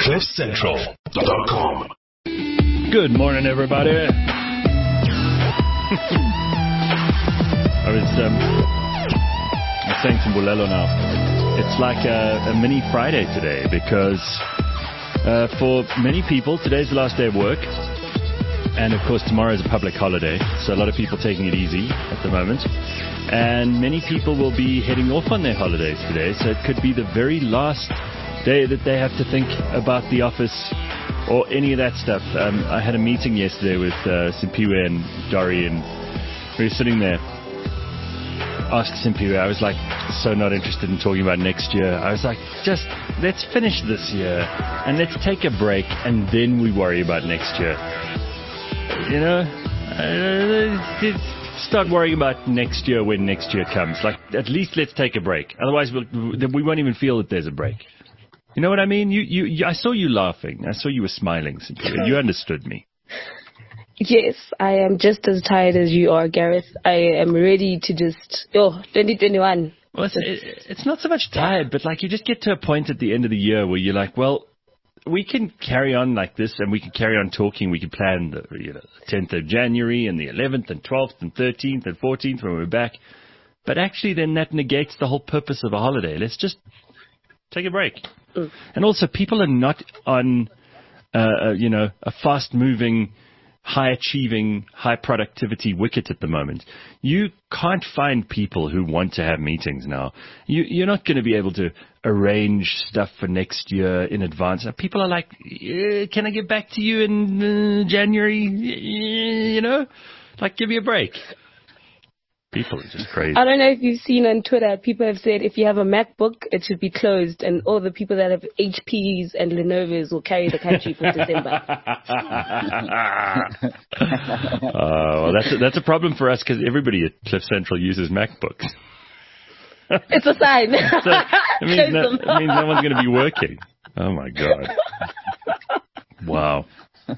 CliffCentral.com. Good morning, everybody. I was saying to Bulelo now, it's like a mini Friday today because for many people, today's the last day of work. And, of course, tomorrow is a public holiday, so a lot of people taking it easy at the moment. And many people will be heading off on their holidays today, so it could be the very last day that they have to think about the office or any of that stuff. I had a meeting yesterday with Simpiwe and Dori, and we were sitting there. Asked Simpiwe, I was like so not interested in talking about next year. I was like, just let's finish this year and let's take a break and then we worry about next year. You know, start worrying about next year when next year comes. Like, at least let's take a break. Otherwise, we won't even feel that there's a break. You know what I mean? I saw you laughing. I saw you were smiling. You understood me. Yes, I am just as tired as you are, Gareth. I am ready to just, 2021. Well, it's not so much tired, but like you just get to a point at the end of the year where you're like, well, we can carry on like this, and we can carry on talking. We can plan the 10th of January and the 11th and 12th and 13th and 14th when we're back. But actually, then that negates the whole purpose of a holiday. Let's just take a break. Mm. And also, people are not on, a fast-moving, high-achieving, high-productivity wicket at the moment. You can't find people who want to have meetings now. You're not going to be able to arrange stuff for next year in advance. People are like, can I get back to you in January? Like, give me a break. People are just crazy. I don't know if you've seen on Twitter, people have said if you have a MacBook, it should be closed, and all the people that have HPs and Lenovo's will carry the country for December. Well, that's a problem for us because everybody at Cliff Central uses MacBooks. It's a sign. So it means no one's going to be working. Oh, my God. Wow.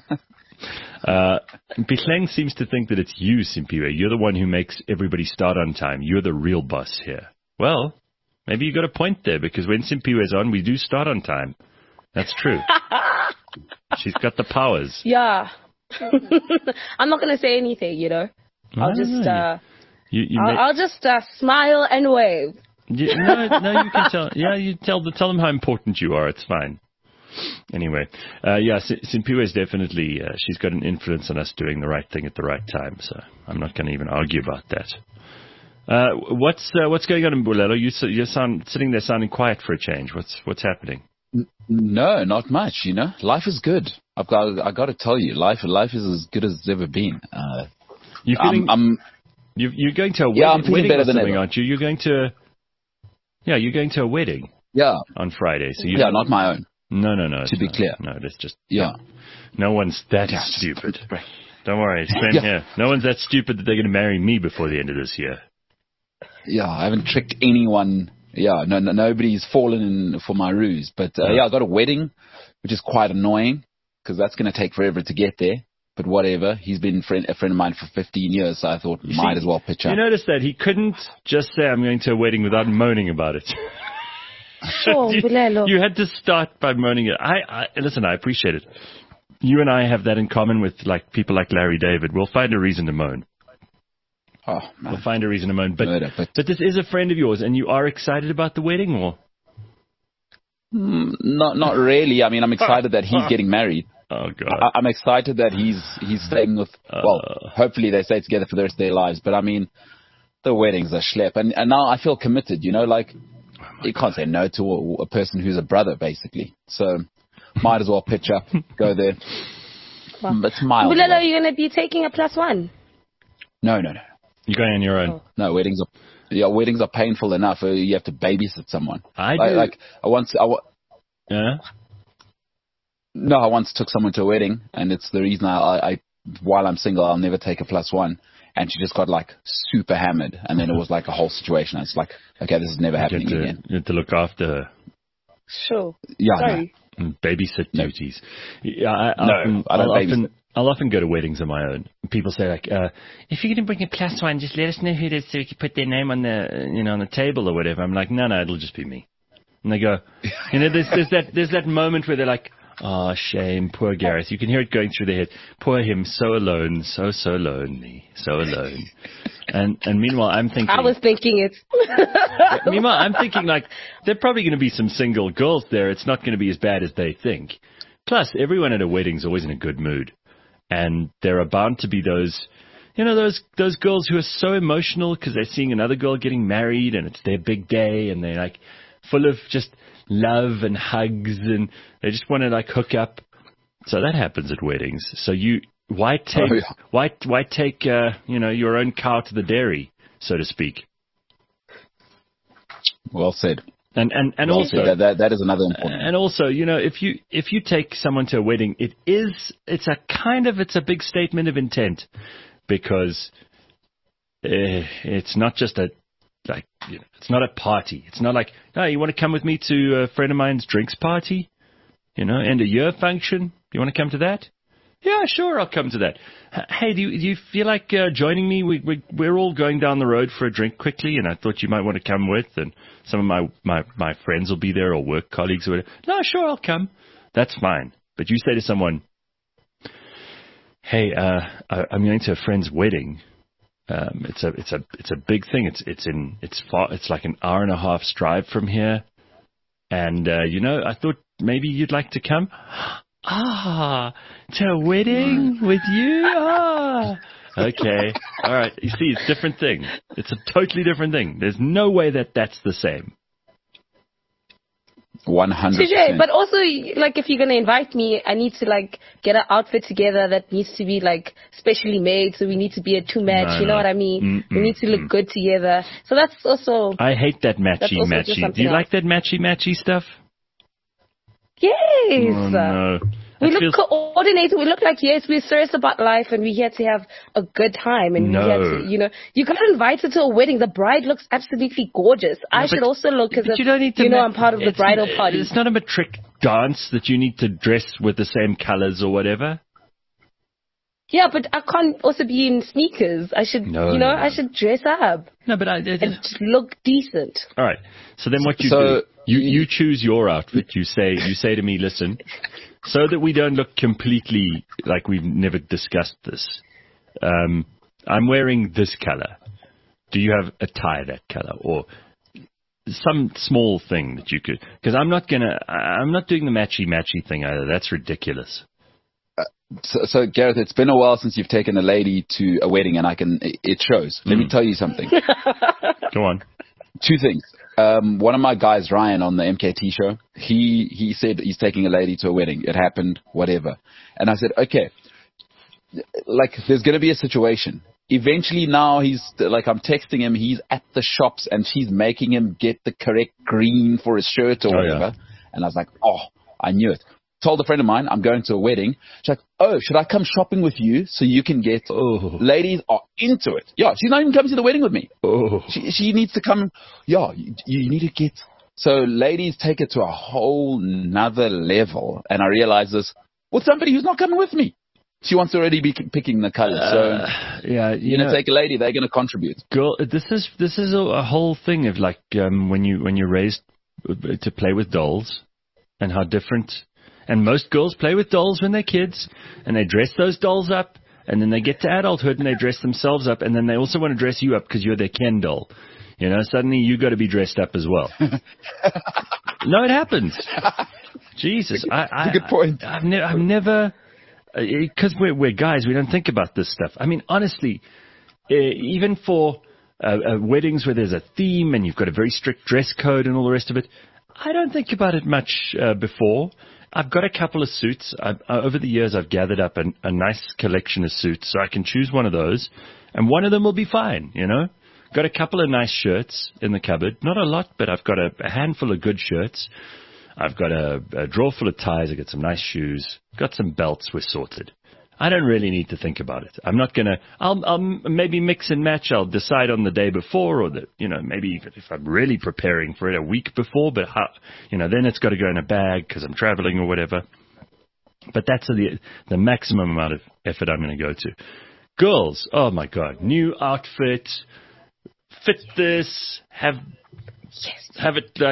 Bihleng seems to think that it's you, Simpiwe. You're the one who makes everybody start on time. You're the real boss here. Well, maybe you got a point there, because when Simpiwe's on, we do start on time. That's true. She's got the powers. Yeah. I'm not going to say anything, I'll just smile and wave. No, you can tell. Yeah, you tell them how important you are. It's fine. Anyway, Simpiwe is definitely, she's got an influence on us doing the right thing at the right time, so I'm not going to even argue about that. What's going on in Bulelo? You're sitting there sounding quiet for a change. What's happening? No, not much, Life is good. I got to tell you, life is as good as it's ever been. You're going to a wedding or something, aren't you? You're going to a wedding. Yeah. On Friday. So not my own. No. To be clear. No, that's just... Yeah. No one's that stupid. Don't worry, same here. No one's that stupid that they're going to marry me before the end of this year. Yeah, I haven't tricked anyone. Yeah, nobody's fallen in for my ruse. But, I got a wedding, which is quite annoying, because that's going to take forever to get there. But whatever. He's been a friend of mine for 15 years, so I thought might as well pitch up. You notice that he couldn't just say, I'm going to a wedding without moaning about it. Sure, you had to start by moaning it. Listen, I appreciate it. You and I have that in common with people like Larry David. We'll find a reason to moan. Oh, man. We'll find a reason to moan. But this is a friend of yours, and you are excited about the wedding, or? Not really. I mean, I'm excited that he's getting married. Oh, God. I'm excited that he's staying with, hopefully they stay together for the rest of their lives. But, I mean, the wedding's a schlep. And now I feel committed, you can't say no to a person who's a brother, basically. So, might as well pitch up, go there. Wow. But smile. Bulelo, are you going to be taking a +1? No. You're going on your own? Oh. No, weddings are painful enough. You have to babysit someone. Yeah? No, I once took someone to a wedding, and it's the reason I while I'm single, I'll never take a +1. And she just got super hammered, and then it was a whole situation. It's like, okay, this is never happening again. You have to look after her. Sure. Yeah. Sorry. No. Babysit duties. Yeah, I'll often go to weddings on my own. People say if you're going to bring a +1, just let us know who it is so we can put their name on the on the table or whatever. I'm like, no, it'll just be me. And they go, there's that moment where they're like, Oh, shame. Poor Gareth. You can hear it going through their head. Poor him. So alone. So lonely. So alone. And meanwhile, I'm thinking... I was thinking it. Meanwhile, I'm thinking, like, there are probably going to be some single girls there. It's not going to be as bad as they think. Plus, everyone at a wedding is always in a good mood. And there are bound to be those... You know, those girls who are so emotional because they're seeing another girl getting married and it's their big day and they're, like, full of just love and hugs and they just want to, like, hook up. So that happens at weddings. So why take your own cow to the dairy, so to speak? Well said. And also that is another important. And also, you know, if you take someone to a wedding, it's a big statement of intent, because it's not just it's not a party. It's not like, oh, you want to come with me to a friend of mine's drinks party, you know, end of year function. You want to come to that? Yeah, sure, I'll come to that. Hey, do you feel like joining me? We're all going down the road for a drink quickly, and I thought you might want to come with, and some of my friends will be there, or work colleagues or whatever. No, sure, I'll come. That's fine. But you say to someone, hey, I'm going to a friend's wedding. It's a big thing. It's far. It's like an hour and a half's drive from here, and I thought maybe you'd like to come. To a wedding with you? Okay. All right. You see, it's a different thing. It's a totally different thing. There's no way that's the same. 100%. But also, like, if you're going to invite me, I need to, like, get an outfit together that needs to be, like, specially made. So we need to be a two-match. You know what I mean? We need to look good together. So that's also... I hate that matchy-matchy. Do you like that matchy-matchy stuff? Yes. Oh, no. We look coordinated. We look like, yes, we're serious about life and we're here to have a good time. And we're here to, you got invited to a wedding. The bride looks absolutely gorgeous. I should also look as if, I'm part of the bridal party. It's not a matric dance that you need to dress with the same colors or whatever. Yeah, but I can't also be in sneakers. I should, I should dress up. No, but and just look decent. All right. So then what you do, you choose your outfit. You say to me, listen, so that we don't look completely like we've never discussed this. I'm wearing this color. Do you have a tie that color or some small thing that you could? Because I'm not doing the matchy thing either. That's ridiculous. So Gareth, it's been a while since you've taken a lady to a wedding, and it shows. Let me tell you something. Go on. Two things. One of my guys, Ryan, on the MKT show, he said he's taking a lady to a wedding. It happened, whatever. And I said, okay, like, there's going to be a situation. Eventually now he's, like, I'm texting him, he's at the shops, and she's making him get the correct green for his shirt or whatever. Yeah. And I was like, I knew it. Told a friend of mine, I'm going to a wedding. She's like, oh, should I come shopping with you so you can get... Oh. Ladies are into it. Yeah, she's not even coming to the wedding with me. Oh. She needs to come... Yeah, you need to get... So ladies take it to a whole nother level. And I realize this with somebody who's not coming with me. She wants to already be picking the colors. So, yeah, you know, take a lady, they're going to contribute. Girl, this is a whole thing of, like, when you're raised to play with dolls and how different... And most girls play with dolls when they're kids, and they dress those dolls up, and then they get to adulthood and they dress themselves up, and then they also want to dress you up because you're their Ken doll. You know, suddenly you got to be dressed up as well. No, it happens. Jesus, That's a good point. I've never, because we're guys, we don't think about this stuff. I mean, honestly, even for weddings where there's a theme and you've got a very strict dress code and all the rest of it, I don't think about it much before. I've got a couple of suits. Over the years, I've gathered up a nice collection of suits, so I can choose one of those, and one of them will be fine, you know. Got a couple of nice shirts in the cupboard. Not a lot, but I've got a handful of good shirts. I've got a drawer full of ties. I've got some nice shoes. Got some belts. We're sorted. I don't really need to think about it. I'm not going to... I'll maybe mix and match. I'll decide on the day before, or maybe if I'm really preparing for it a week before, but then it's got to go in a bag because I'm traveling or whatever. But that's the maximum amount of effort I'm going to go to. Girls, oh my God, new outfit, fit this, have it like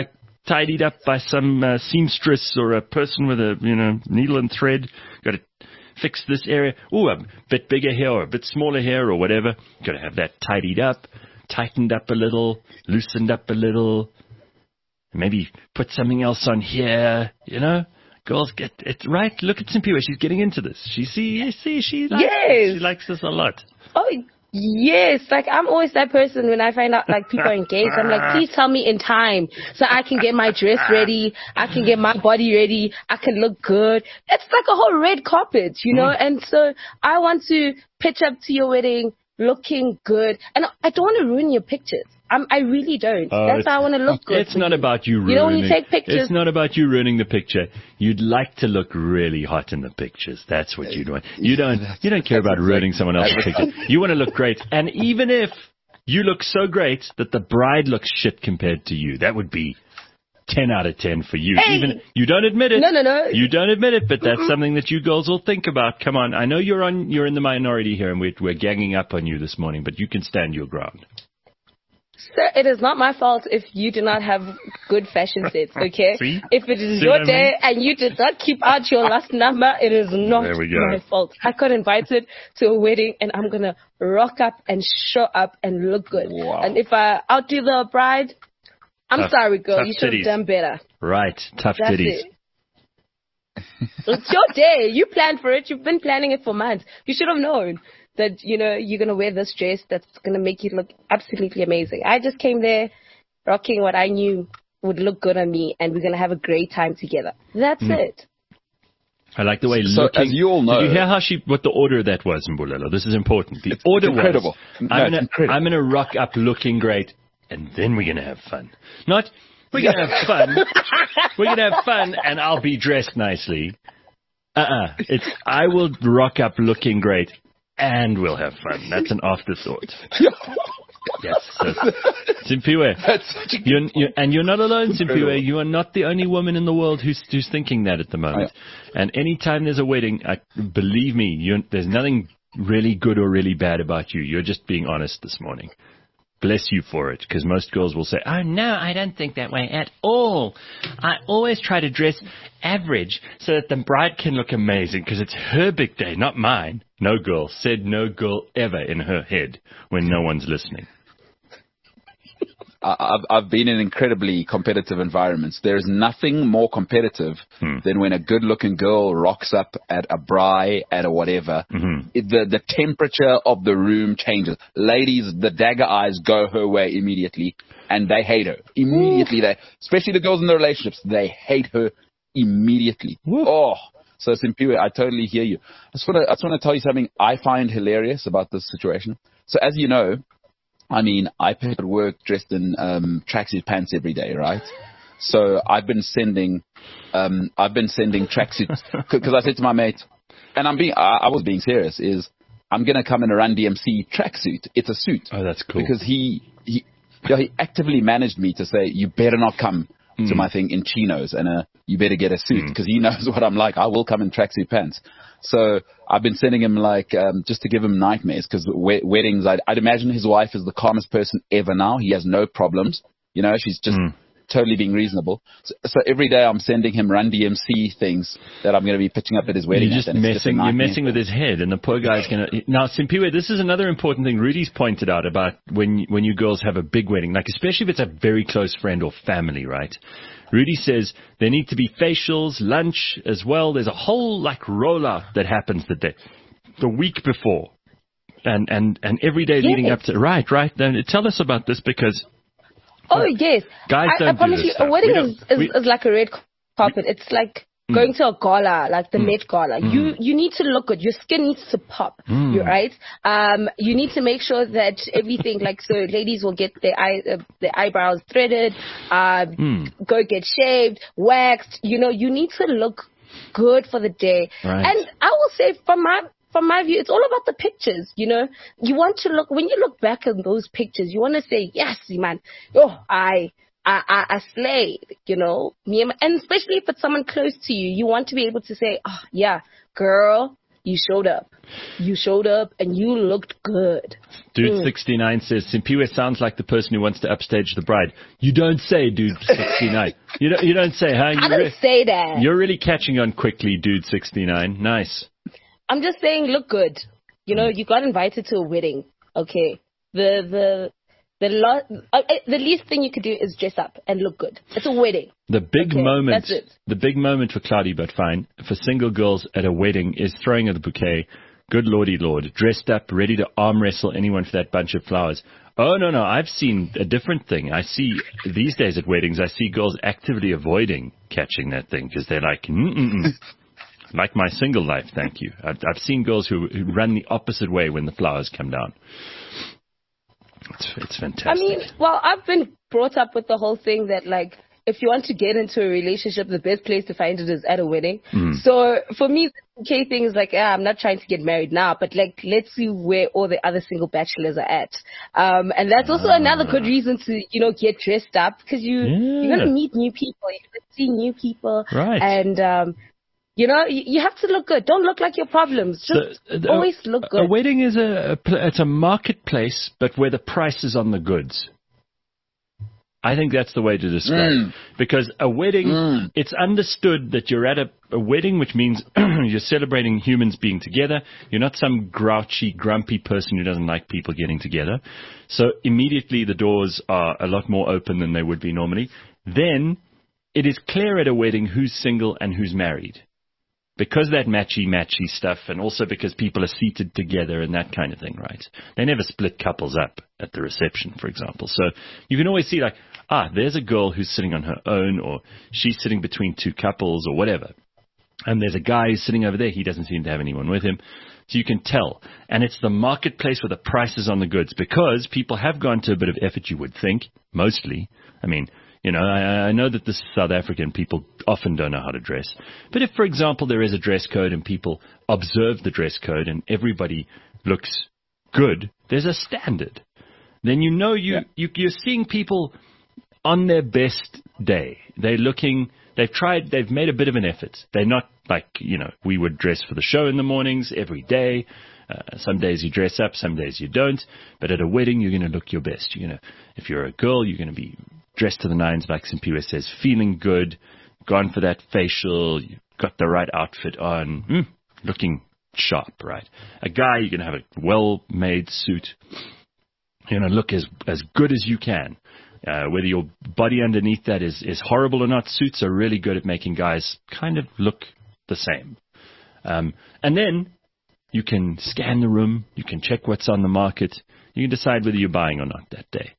tidied up by some seamstress or a person with a needle and thread. Got to fix this area. Oh, a bit bigger here or a bit smaller here or whatever. Got to have that tidied up, tightened up a little, loosened up a little. Maybe put something else on here, Girls get it right. Look at Simpiwe. She's getting into this. She likes this a lot. Oh, yes. Like, I'm always that person when I find out, like, people are engaged. I'm like, please tell me in time so I can get my dress ready. I can get my body ready. I can look good. It's like a whole red carpet, And so I want to pitch up to your wedding looking good. And I don't want to ruin your pictures. I really don't. That's how I want to look good. It's not about you ruining. When you take pictures. It's not about you ruining the picture. You'd like to look really hot in the pictures. That's what you'd want. You don't care about ruining someone else's picture. You want to look great. And even if you look so great that the bride looks shit compared to you, that would be 10 out of 10 for you. Hey. Even you don't admit it. No. You don't admit it, but that's something that you girls will think about. Come on. I know you're in the minority here and we're ganging up on you this morning, but you can stand your ground. Sir, it is not my fault if you do not have good fashion sense, okay? See? If it is your day and you did not keep out your last number, it is not my fault. I got invited to a wedding and I'm going to rock up and show up and look good. Wow. And if I outdo the bride, I'm sorry, girl. You should have done better. Right. Tough titties. It's your day. You planned for it. You've been planning it for months. You should have known that, you're going to wear this dress that's going to make you look absolutely amazing. I just came there rocking what I knew would look good on me, and we're going to have a great time together. That's it. I like the way looking. As you all know, did you hear what the order of that was, Mbulelo? This is important. The order incredible. Was, I'm going to rock up looking great, and then we're going to have fun. Not, we're going to have fun. We're going to have fun, and I'll be dressed nicely. It's, I will rock up looking great, and we'll have fun. That's an afterthought. Yes. So, Simpiwe, you're not alone, Simpiwe. You are not the only woman in the world who's thinking that at the moment. And anytime there's a wedding, believe me, there's nothing really good or really bad about you. You're just being honest this morning. Bless you for it, because most girls will say, oh, no, I don't think that way at all. I always try to dress average so that the bride can look amazing, because it's her big day, not mine. No girl said no girl ever in her head when no one's listening. I've been in incredibly competitive environments. There's nothing more competitive than when a good-looking girl rocks up at a braai, at a whatever. The temperature of the room changes. Ladies, the dagger eyes go her way immediately, and they hate her. Immediately, especially the girls in the relationships, they hate her immediately. Oh, so Simpiwe, I totally hear you. I just want to tell you something I find hilarious about this situation. So as you know, I mean, I pay at work dressed in tracksuit pants every day, right? So I've been sending tracksuits because I said to my mate, and I was being serious, is I'm gonna come in a Run DMC tracksuit. It's a suit. Oh, that's cool. Because he actively managed me to say, you better not come to my thing in chinos, and you better get a suit, because he knows what I'm like. I will come in tracksuit pants. So I've been sending him just to give him nightmares, because weddings, I'd imagine his wife is the calmest person ever now. He has no problems. She's just totally being reasonable. So every day I'm sending him Run DMC things that I'm going to be pitching up at his wedding. You're messing with his head, and the poor guy's going to... Now, Simpiwe, this is another important thing Rudy's pointed out about when you girls have a big wedding, like especially if it's a very close friend or family, right? Rudy says there need to be facials, lunch as well. There's a whole rollout that happens the week before, and every day leading up to. Right. Then tell us about this, because. Oh yes, guys don't I promise do this you, a wedding is like a red carpet. It's like going to a gala, like the Met Gala. You need to look good. Your skin needs to pop. You're right. You need to make sure that everything, so ladies will get their eyebrows threaded, go get shaved, waxed. You need to look good for the day. Right. And I will say, from my view, it's all about the pictures. You want to look, when you look back at those pictures, you want to say, yes, man, I slayed, and especially if it's someone close to you, you want to be able to say, oh, yeah, girl, You showed up. You showed up and you looked good. Dude 69 says, Simpiwe sounds like the person who wants to upstage the bride. You don't say, Dude 69. You don't say, huh? I don't say that. You're really catching on quickly, Dude 69. Nice. I'm just saying, look good. You know, you got invited to a wedding. Okay. The least thing you could do is dress up and look good. It's a wedding. The big moment, that's it. The big moment for Cloudy but fine for single girls at a wedding is throwing of the bouquet. Good lordy lord, dressed up, ready to arm wrestle anyone for that bunch of flowers. Oh no, I've seen a different thing. I see these days at weddings, I see girls actively avoiding catching that thing because they're like, like my single life, thank you. I've seen girls who run the opposite way when the flowers come down. It's fantastic. I mean, well, I've been brought up with the whole thing that, like, if you want to get into a relationship, the best place to find it is at a wedding. So for me, the key thing is like, I'm not trying to get married now, but like, let's see where all the other single bachelors are at. And that's also another good reason to, you know, get dressed up because you're going to meet new people. You're going to see new people. Right. And, you know, you have to look good. Don't look like your problems. Just always look good. A wedding is it's a marketplace, but where the price is on the goods. I think that's the way to describe it. Because a wedding, it's understood that you're at a wedding, which means you're celebrating humans being together. You're not some grouchy, grumpy person who doesn't like people getting together. So immediately the doors are a lot more open than they would be normally. Then it is clear at a wedding who's single and who's married. Because that matchy stuff, and also because people are seated together and that kind of thing, right? They never split couples up at the reception, for example. So you can always see like, there's a girl who's sitting on her own, or she's sitting between two couples or whatever. And there's a guy who's sitting over there. He doesn't seem to have anyone with him. So you can tell. And it's the marketplace where the price is on the goods, because people have gone to a bit of effort, you would think, mostly. I mean, you know, I know that this is South African. People often don't know how to dress. But if, for example, there is a dress code and people observe the dress code and everybody looks good, there's a standard. Then you know you're seeing people on their best day. They've made a bit of an effort. They're not like, you know, we would dress for the show in the mornings every day. Some days you dress up, some days you don't. But at a wedding, you're going to look your best. If you're a girl, you're going to be dressed to the nines, like Simpiwe says, feeling good, gone for that facial, you've got the right outfit on, looking sharp, right? A guy, you're going to have a well-made suit. You're going to look as good as you can. Whether your body underneath that is horrible or not, suits are really good at making guys kind of look the same. And then you can scan the room, you can check what's on the market, you can decide whether you're buying or not that day.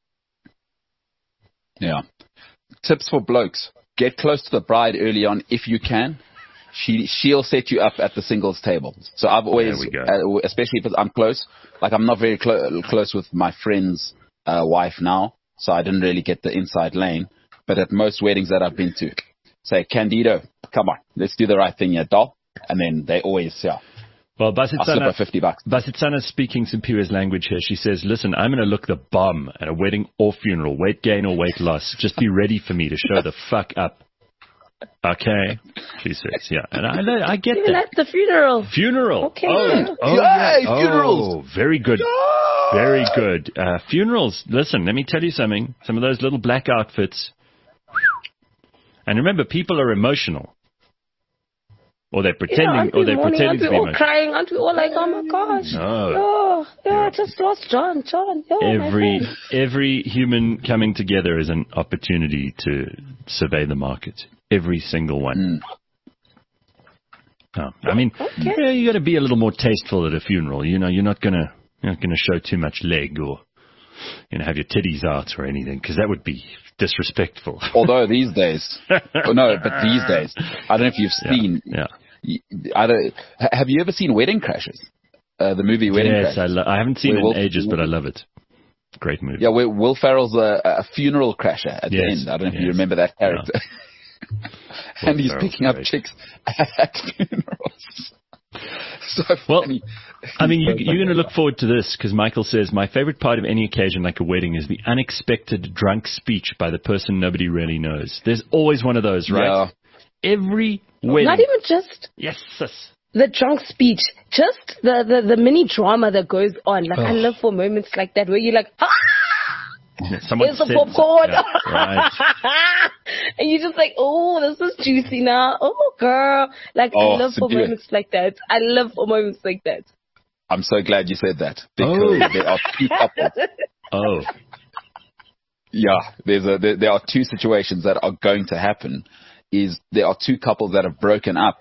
Yeah. Tips for blokes. Get close to the bride early on if you can. She'll set you up at the singles table. So I've always, especially if I'm close, like I'm not very close with my friend's wife now, so I didn't really get the inside lane. But at most weddings that I've been to, say, Candido, come on, let's do the right thing here, doll. And then they always, Well, I'll slip her $50. Basitsana's speaking Simpiwe's language here. She says, listen, I'm going to look the bomb at a wedding or funeral, weight gain or weight loss. Just be ready for me to show the fuck up. Okay, she says, yeah. And I get even that. At the funeral. Funeral. Okay. Funerals. Very good. Yeah. Very good. Funerals. Listen, let me tell you something. Some of those little black outfits. And remember, people are emotional. Or they're pretending, to be emotional. Aren't we all crying? Aren't we all like, oh my gosh? No. I just lost John. Every human coming together is an opportunity to survey the market. Every single one. Oh, I mean, you got to be a little more tasteful at a funeral. You're not gonna show too much leg or have your titties out or anything, because that would be disrespectful. Although these days, I don't know if you've seen. Yeah. Have you ever seen Wedding Crashers? The movie Wedding Crashers. Yes, I haven't seen it in ages, but I love it. Great movie. Yeah, where Will Ferrell's a funeral crasher at the end. I don't know if you remember that character. Yeah. And he's picking up chicks at funerals. So funny. I mean, you're going to look forward to this, because Michael says, my favorite part of any occasion like a wedding is the unexpected drunk speech by the person nobody really knows. There's always one of those, right? Yeah. Every wedding. Not even just. Yes. the drunk speech, just the mini drama that goes on. Like, I love for moments like that where you're like, here's the popcorn. Yeah, right. And you're just like, oh, this is juicy now. Oh, girl. Like, I love for moments like that. I love for moments like that. I'm so glad you said that. Because there are two couples. Yeah, there are two situations that are going to happen. There are two couples that have broken up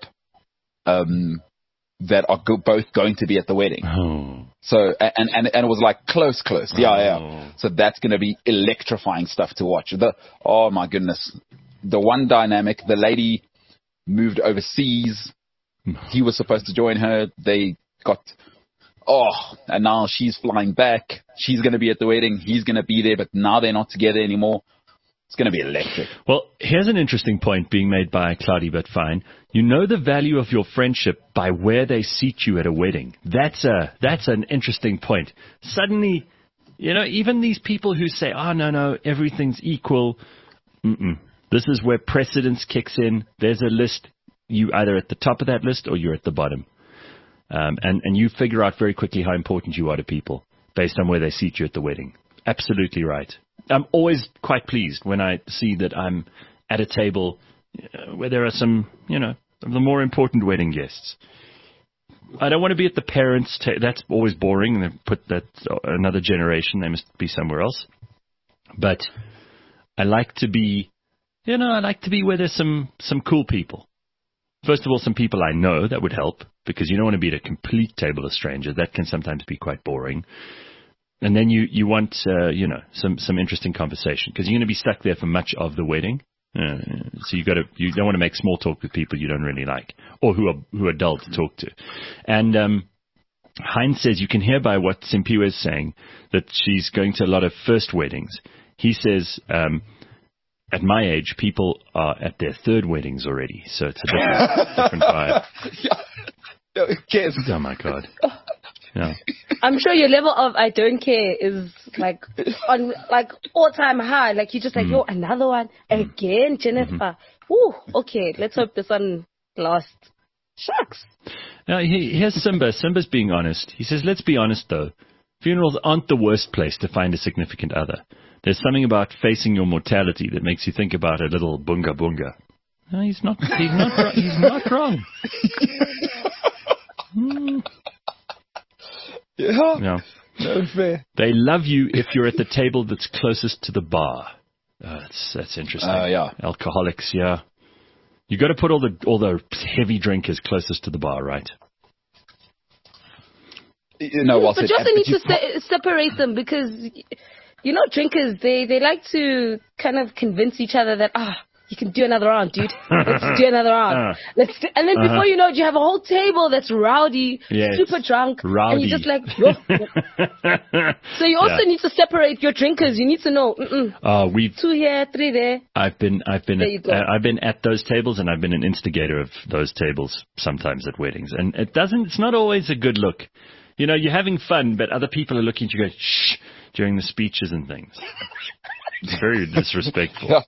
that are both going to be at the wedding. So, and it was like close. Yeah. So that's going to be electrifying stuff to watch. Oh my goodness. The one dynamic, the lady moved overseas. He was supposed to join her. They got, and now she's flying back. She's going to be at the wedding. He's going to be there, but now they're not together anymore. It's going to be electric. Well, here's an interesting point being made by Cloudy But Fine. You know the value of your friendship by where they seat you at a wedding. That's an interesting point. Suddenly, even these people who say, no, everything's equal. This is where precedence kicks in. There's a list. You either at the top of that list or you're at the bottom. And you figure out very quickly how important you are to people based on where they seat you at the wedding. Absolutely right. I'm always quite pleased when I see that I'm at a table where there are some, of the more important wedding guests. I don't want to be at the parents' table. That's always boring. They put that another generation. They must be somewhere else. But I like to be, where there's some cool people. First of all, some people I know. That would help because you don't want to be at a complete table of strangers. That can sometimes be quite boring. And then you want, some interesting conversation because you're going to be stuck there for much of the wedding. So you don't want to make small talk with people you don't really like or who are dull to talk to. And Heinz says you can hear by what Simpiwe is saying that she's going to a lot of first weddings. He says, at my age, people are at their third weddings already. So it's a different vibe. Oh, my God. Yeah. I'm sure your level of I don't care is on all-time high. Like you're just like, another one again, Jennifer. Ooh, okay, let's hope this one lasts. Shucks. Now here's Simba. Simba's being honest. He says, let's be honest though. Funerals aren't the worst place to find a significant other. There's something about facing your mortality that makes you think about a little bunga bunga. No, he's not wrong. Yeah. No fair. They love you if you're at the table that's closest to the bar. That's interesting. Yeah. Alcoholics, yeah. You got to put all the heavy drinkers closest to the bar, right? But you also need to separate them because drinkers they like to kind of convince each other that you can do another round, dude. Let's do another round. And then before you know it, you have a whole table that's rowdy, super drunk, and you're just like, So you also need to separate your drinkers. You need to know, 2 here, 3 there. I've been at those tables, and I've been an instigator of those tables sometimes at weddings, and it's not always a good look. You're having fun, but other people are looking at you, going shh during the speeches and things. It's very disrespectful. Yeah.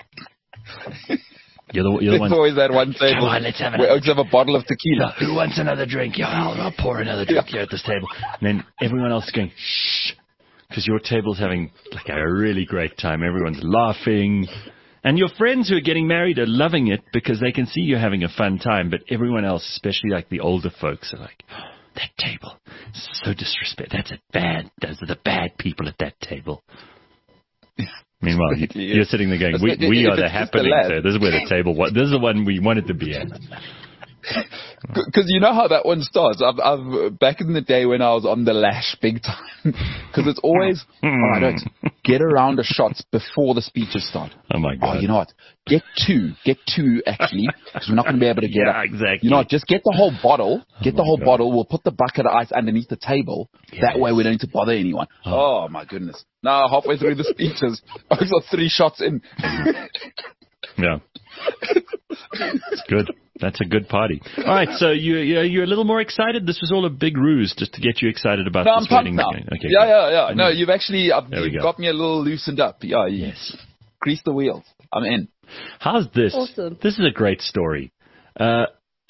You're the one. There's always that one table. Come on, let's have a bottle of tequila. Who wants another drink? I'll pour another drink here at this table. And then everyone else is going, shh, because your table's having like a really great time. Everyone's laughing. And your friends who are getting married are loving it because they can see you're having a fun time. But everyone else, especially like the older folks, are like, that table is so disrespectful. Those are the bad people at that table. Meanwhile, you're sitting there going, we are the happening. So this is where the table was. This is the one we wanted to be at. Because you know how that one starts. I've back in the day when I was on the lash big time. Because it's always, don't get around the shots before the speeches start. Oh my God. You know what? Get two actually, because we're not going to be able to get up. Exactly. You know what? Just get the whole bottle. Bottle. We'll put the bucket of ice underneath the table. Yes. That way we don't need to bother anyone. Oh my goodness. Now halfway through the speeches, I got 3 shots in. Yeah. It's good. That's a good party. All right, so you're a little more excited? This was all a big ruse just to get you excited about this wedding. No, I'm pumped now. Okay, yeah. No, you've actually got me a little loosened up. Yeah, yes. Grease the wheels. I'm in. How's this? Awesome. This is a great story. A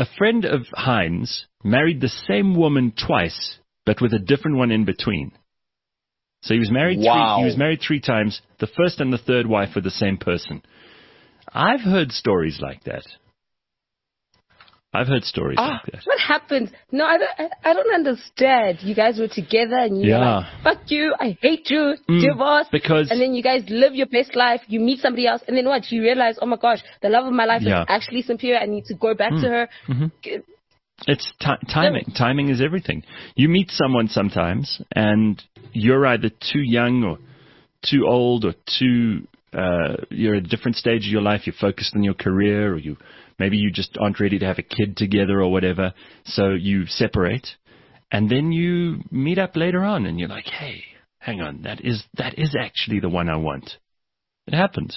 a friend of Heinz married the same woman twice, but with a different one in between. So he was married. Wow. He was married 3 times. The first and the third wife were the same person. I've heard stories like that. Like that. What happened? No, I don't understand. You guys were together and you're like, fuck you, I hate you, divorce. And then you guys live your best life, you meet somebody else, and then what? You realize, oh my gosh, the love of my life is actually superior, I need to go back to her. It's timing. Timing is everything. You meet someone sometimes, and you're either too young or too old or you're at a different stage of your life, you're focused on your career, or maybe you just aren't ready to have a kid together or whatever, so you separate, and then you meet up later on, and you're like, hey, hang on, that is actually the one I want. It happens.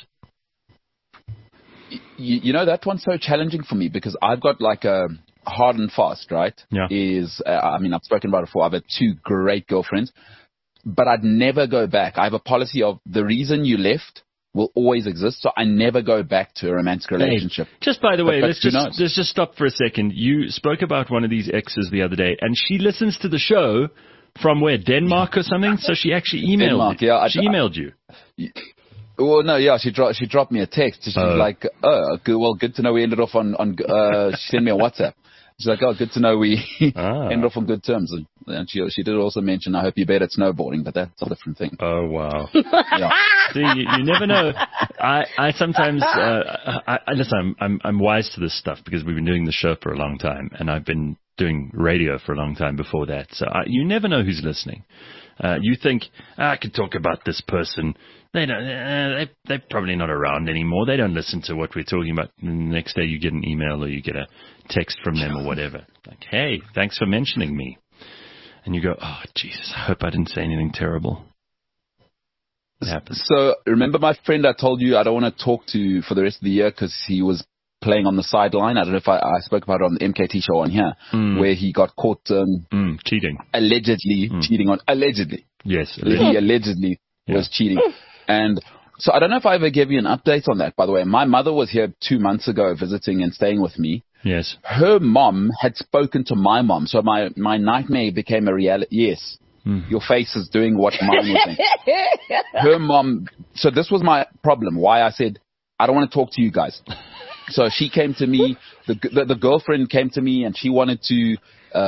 You know, that one's so challenging for me because I've got like a hard and fast, right? Yeah. I've spoken about it before. I've had 2 great girlfriends, but I'd never go back. I have a policy of the reason you left will always exist, so I never go back to a romantic relationship. Hey, just by the way, let's just stop for a second. You spoke about one of these exes the other day, and she listens to the show from where, Denmark or something? So she actually emailed you. She emailed you. Well, no, yeah, she dropped me a text. She's like, oh, good to know we ended off on she sent me a WhatsApp. She's like, oh, good to know we ended off on good terms. And she did also mention, I hope you're better at snowboarding, but that's a different thing. Oh, wow. Yeah. See, you never know. I sometimes, listen, I'm wise to this stuff because we've been doing the show for a long time, and I've been doing radio for a long time before that. So you never know who's listening. You think, I could talk about this person. They don't. They're probably not around anymore. They don't listen to what we're talking about. And the next day you get an email or you get a text from them or whatever. Like, hey, thanks for mentioning me. And you go, oh, Jesus, I hope I didn't say anything terrible. It happens. So remember my friend I told you I don't want to talk to for the rest of the year because he was playing on the sideline. I don't know if I spoke about it on the MKT show on here, where he got caught cheating. Allegedly cheating on. Allegedly. Yes. He allegedly was cheating. And so I don't know if I ever gave you an update on that, by the way. My mother was here 2 months ago visiting and staying with me. Yes. Her mom had spoken to my mom. So my nightmare became a reality. Yes. Your face is doing what mine was saying. Her mom. So this was my problem. Why I said, I don't want to talk to you guys. So she came to me, the girlfriend came to me and she wanted to,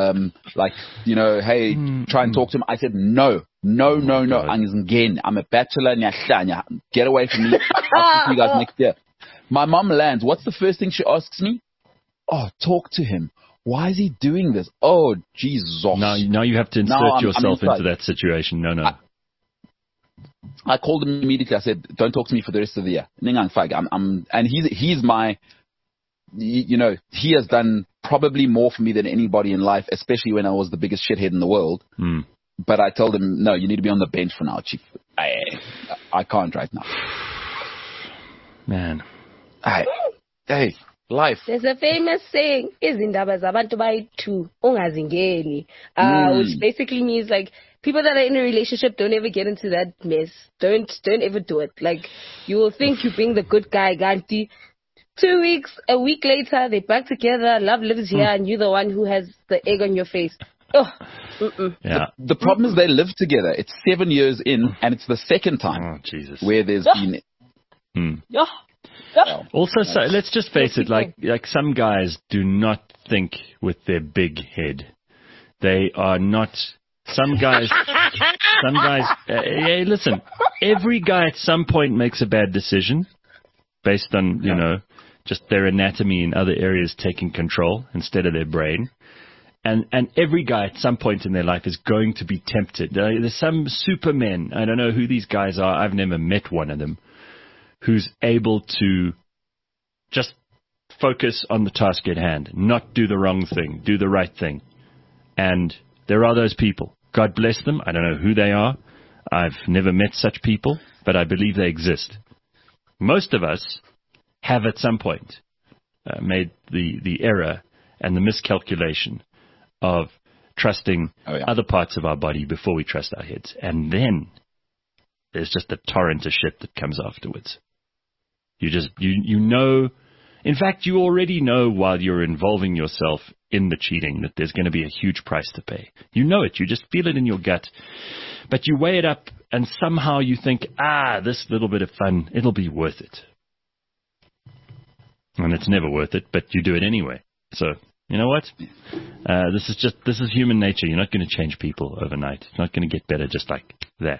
hey, try and talk to him. I said, no. I'm a bachelor. Get away from me. I'll see you guys next year. My mom lands. What's the first thing she asks me? Oh, talk to him. Why is he doing this? Oh, Jesus. Now you have to insert yourself into that situation. No. I called him immediately. I said, don't talk to me for the rest of the year. And he's my, he has done probably more for me than anybody in life, especially when I was the biggest shithead in the world. But I told him, no, you need to be on the bench for now, Chief. I can't right now. Man. Hey, life. There's a famous saying, izindaba zabantu bayi-2 ungazingeni, which basically means like people that are in a relationship don't ever get into that mess. Don't ever do it. Like you will think you're being the good guy, Ganti. 2 weeks, a week later, they're back together. Love lives here, and you're the one who has the egg on your face. Oh. Yeah. The problem is they live together. It's 7 years in, and it's the second time where there's been. Also, so, let's just face it. Like some guys do not think with their big head. They are not. Some guys. Hey, listen. Every guy at some point makes a bad decision, based on just their anatomy and other areas taking control instead of their brain. And every guy at some point in their life is going to be tempted. There's some supermen. I don't know who these guys are. I've never met one of them who's able to just focus on the task at hand, not do the wrong thing, do the right thing. And there are those people. God bless them. I don't know who they are. I've never met such people, but I believe they exist. Most of us have at some point made the error and the miscalculation of trusting other parts of our body before we trust our heads. And then there's just a torrent of shit that comes afterwards. You In fact, you already know while you're involving yourself in the cheating that there's going to be a huge price to pay. You know it. You just feel it in your gut. But you weigh it up and somehow you think, this little bit of fun, it'll be worth it. And it's never worth it, but you do it anyway. So, you know what? This is human nature. You're not going to change people overnight. It's not going to get better just like that.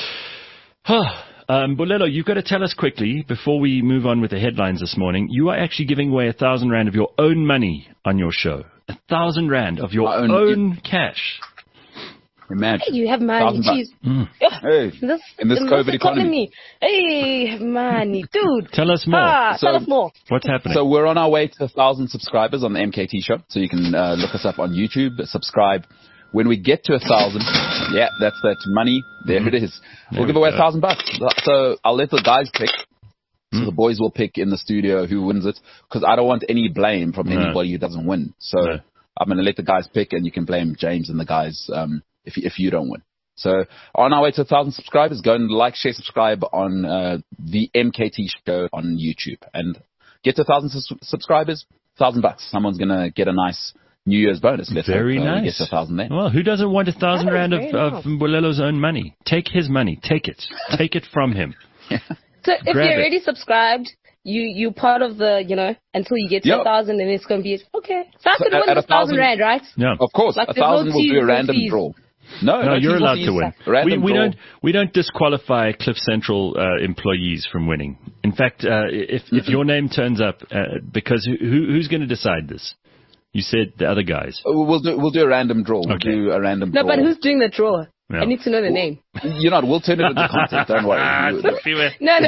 Bulelo, you've got to tell us quickly, before we move on with the headlines this morning, you are actually giving away 1,000 Rand of your own money on your show. 1,000 Rand of your own cash. Imagine. Hey, you have money, geez. Hey, in this COVID economy. Hey, money, dude. Tell us more. Tell us more. What's happening? So we're on our way to 1,000 subscribers on the MKT show. So you can look us up on YouTube, subscribe. When we get to 1,000, that's that money. There it is. We'll give away $1,000. So I'll let the guys pick. So the boys will pick in the studio who wins it, because I don't want any blame from anybody who doesn't win. So I'm going to let the guys pick, and you can blame James and the guys if you don't win. So on our way to 1,000 subscribers, go and like, share, subscribe on the MKT show on YouTube, and get to 1,000 subscribers, $1,000. Someone's going to get a nice New Year's bonus. Very nice. Get to 1,000 there. Well, who doesn't want 1,000 Rand of Bulelo's own money? Take his money. Take it. Take it from him. So if you're already subscribed, you part of the, until you get to 1,000, and it's going to be, okay. So I could win 1,000 Rand, right? Yeah. Of course. Like 1,000 will do a random draw. No, you're allowed to win. We don't disqualify Cliff Central employees from winning. In fact, if your name turns up, because who's going to decide this? You said the other guys. We'll do a random draw. We'll do a random draw. No, but who's doing the draw? Yeah. I need to know the name. We'll turn it into content. Don't worry. No.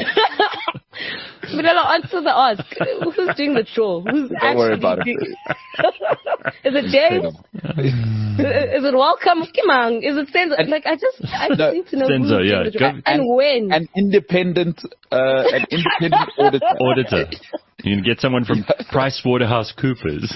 But I'll answer the ask. Who's doing the draw? Don't worry about it. Is it James? Is it Welcome? Kimang? Is it Senzo? I just need to know Senzo, who's doing the draw. And when. An independent auditor. You can get someone from PricewaterhouseCoopers.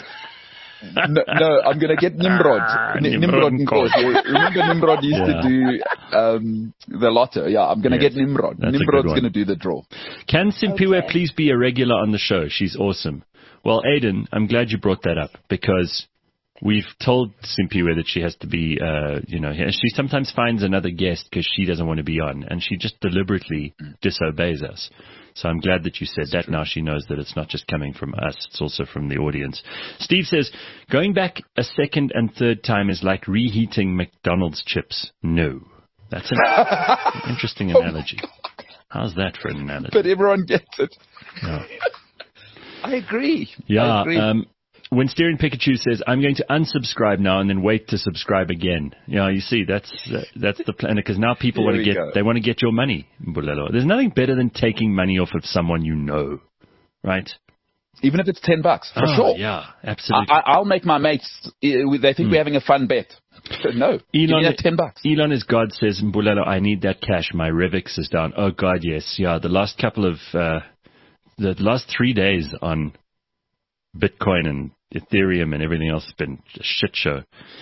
No, I'm going to get Nimrod. Nimrod. Remember Nimrod used to do the lotto? Yeah, I'm going to get Nimrod. Nimrod's going to do the draw. Can Simpiwe please be a regular on the show? She's awesome. Well, Aiden, I'm glad you brought that up, because we've told Simpiwe that she has to be, she sometimes finds another guest because she doesn't want to be on, and she just deliberately disobeys us. So I'm glad that you said that. Now she knows that it's not just coming from us, it's also from the audience. Steve says, going back a second and third time is like reheating McDonald's chips. No. That's an interesting analogy. How's that for an analogy? But everyone gets it. No. I agree. Yeah. I agree. When Steering Pikachu says, I'm going to unsubscribe now and then wait to subscribe again. You see, that's the plan, because now people want to get your money, Bulelo. There's nothing better than taking money off of someone you know, right? Even if it's $10, for sure. Yeah, absolutely. I'll make my mates, they think we're having a fun bet. No, Elon, give me $10. Elon is God says, Bulelo, I need that cash. My Revix is down. Oh, God, yes. Yeah, the last couple of, the last 3 days on Bitcoin and Ethereum and everything else has been a shit show.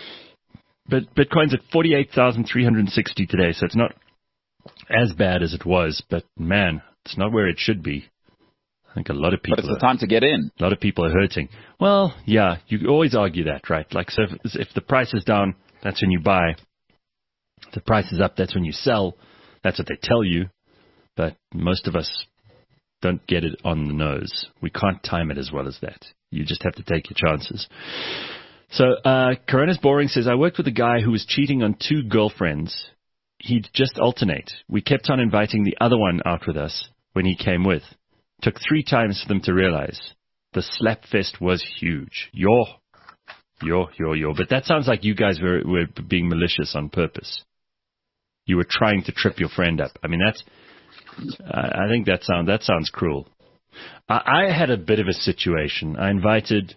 But Bitcoin's at 48,360 today, so it's not as bad as it was. But man, it's not where it should be. I think a lot of people. But it's the time to get in. A lot of people are hurting. Well, yeah, you always argue that, right? Like, so if the price is down, that's when you buy. If the price is up, that's when you sell. That's what they tell you. But most of us don't get it on the nose. We can't time it as well as that. You just have to take your chances. So, Corona's Boring says, I worked with a guy who was cheating on 2 girlfriends. He'd just alternate. We kept on inviting the other one out with us when he came with. Took 3 times for them to realize. The slap fest was huge. Yo. But that sounds like you guys were being malicious on purpose. You were trying to trip your friend up. I mean, I think that sounds cruel. I had a bit of a situation. I invited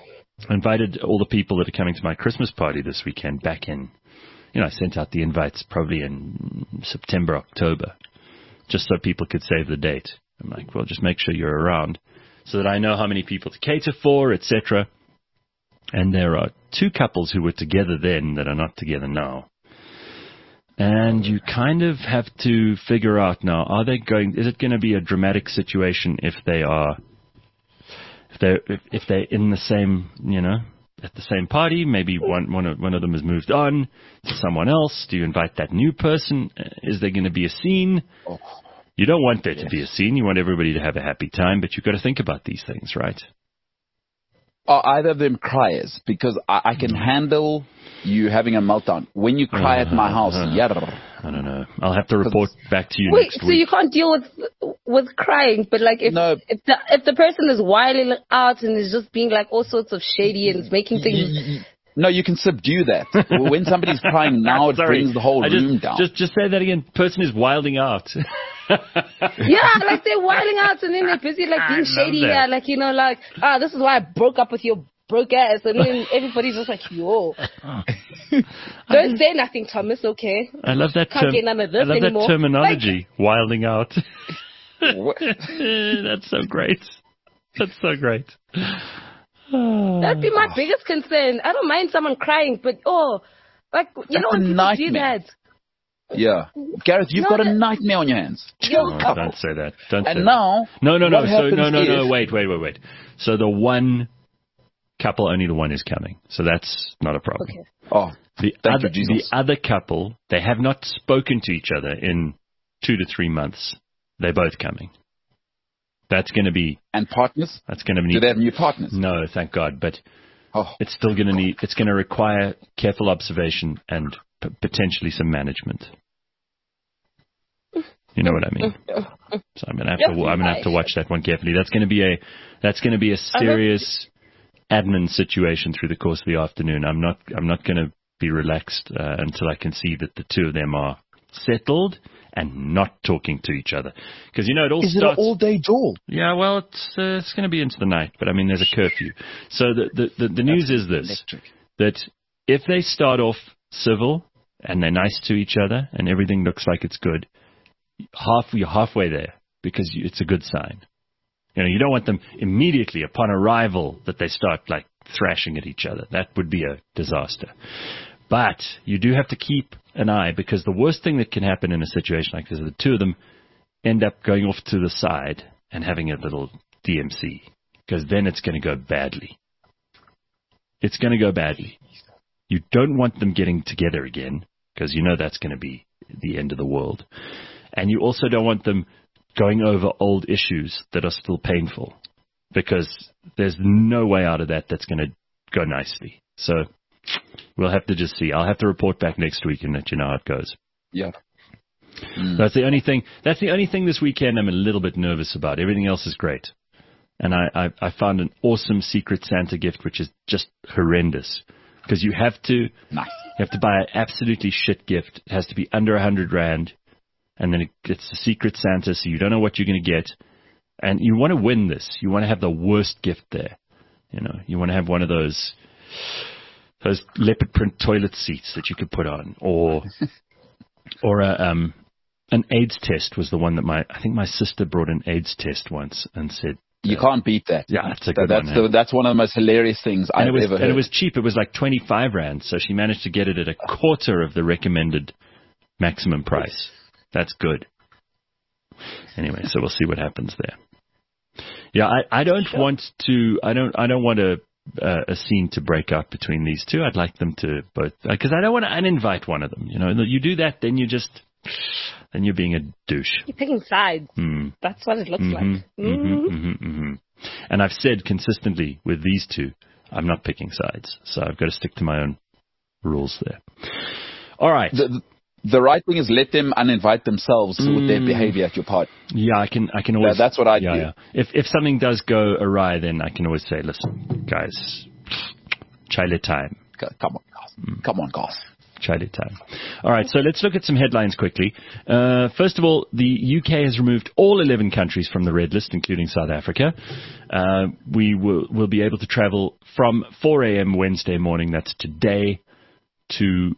all the people that are coming to my Christmas party this weekend back in, I sent out the invites probably in September, October, just so people could save the date. I'm like, well, just make sure you're around so that I know how many people to cater for, etc. And there are 2 couples who were together then that are not together now. And you kind of have to figure out now, is it going to be a dramatic situation if they are if they're in the same, at the same party, maybe one of them has moved on to someone else. Do you invite that new person? Is there going to be a scene? Oh. You don't want there to be a scene. You want everybody to have a happy time, but you've got to think about these things, right? Are either of them criers? Because I can handle you having a meltdown. When you cry at my house, I don't know. I'll have to report back to you next week. So you can't deal with crying, but like if the person is wilding out and is just being like all sorts of shady and is making things... No, you can subdue that. When somebody's crying now, it brings the whole room down. Just say that again. Person is wilding out. Yeah, like they're wilding out and then they're busy like being shady. Yeah, like, this is why I broke up with your broke ass. And then everybody's just like, yo. Don't say nothing, Thomas, okay? I love that that terminology, like, wilding out. That's so great. That's so great. That'd be my biggest concern. I don't mind someone crying, but when people do that. Yeah. Gareth, you've got a nightmare on your hands. No, don't say that. Don't say now, that. No. Wait. So the one couple, only the one is coming. So that's not a problem. Okay. Oh, the other couple, they have not spoken to each other in 2 to 3 months. They're both coming. That's going to be... And partners? That's going to be... Do they have new partners? No, thank God. But it's still going to it's going to require careful observation and potentially some management. You know what I mean? So I'm going to have to watch that one carefully. That's going to be a serious admin situation through the course of the afternoon. I'm not going to be relaxed until I can see that the two of them are settled and not talking to each other. Because, it all starts... Is it an all-day job? Yeah, well, it's going to be into the night, but, there's a curfew. So the news is this, that if they start off civil and they're nice to each other and everything looks like it's good, you're halfway there because it's a good sign. You don't want them immediately upon arrival that they start, like, thrashing at each other. That would be a disaster. But you do have to keep an eye, because the worst thing that can happen in a situation like this is the two of them end up going off to the side and having a little DMC, because then it's going to go badly. It's going to go badly. You don't want them getting together again, because that's going to be the end of the world. And you also don't want them going over old issues that are still painful, because there's no way out of that that's going to go nicely. So we'll have to just see. I'll have to report back next week and let you know how it goes. Yeah. That's the only thing. That's the only thing this weekend I'm a little bit nervous about. Everything else is great. And I found an awesome Secret Santa gift, which is just horrendous. Because you have to buy an absolutely shit gift. It has to be under 100 Rand. And then it's a Secret Santa, so you don't know what you're going to get. And you want to win this. You want to have the worst gift there. You want to have one of those leopard print toilet seats that you could put on, or an AIDS test was the one that I think my sister brought an AIDS test once and said, you can't beat that. Yeah, that's a good one. That's one of the most hilarious things I've ever heard. And it was cheap. It was like 25 Rand, so she managed to get it at a quarter of the recommended maximum price. That's good. Anyway, so we'll see what happens there. Yeah, I don't want a scene to break up between these two. I'd like them to both, because I don't want to uninvite one of them. You do that, then you're being a douche. You're picking sides. That's what it looks like. And I've said consistently with these two, I'm not picking sides. So I've got to stick to my own rules there. All right. The right thing is let them uninvite themselves with their behavior at your party. Yeah, I can always... That's what I do. Yeah. If something does go awry, then I can always say, listen, guys, Chile time. Come on, guys. Come on, guys. Chile time. All right, so let's look at some headlines quickly. First of all, the UK has removed all 11 countries from the red list, including South Africa. We will be able to travel from 4 a.m. Wednesday morning, that's today, to...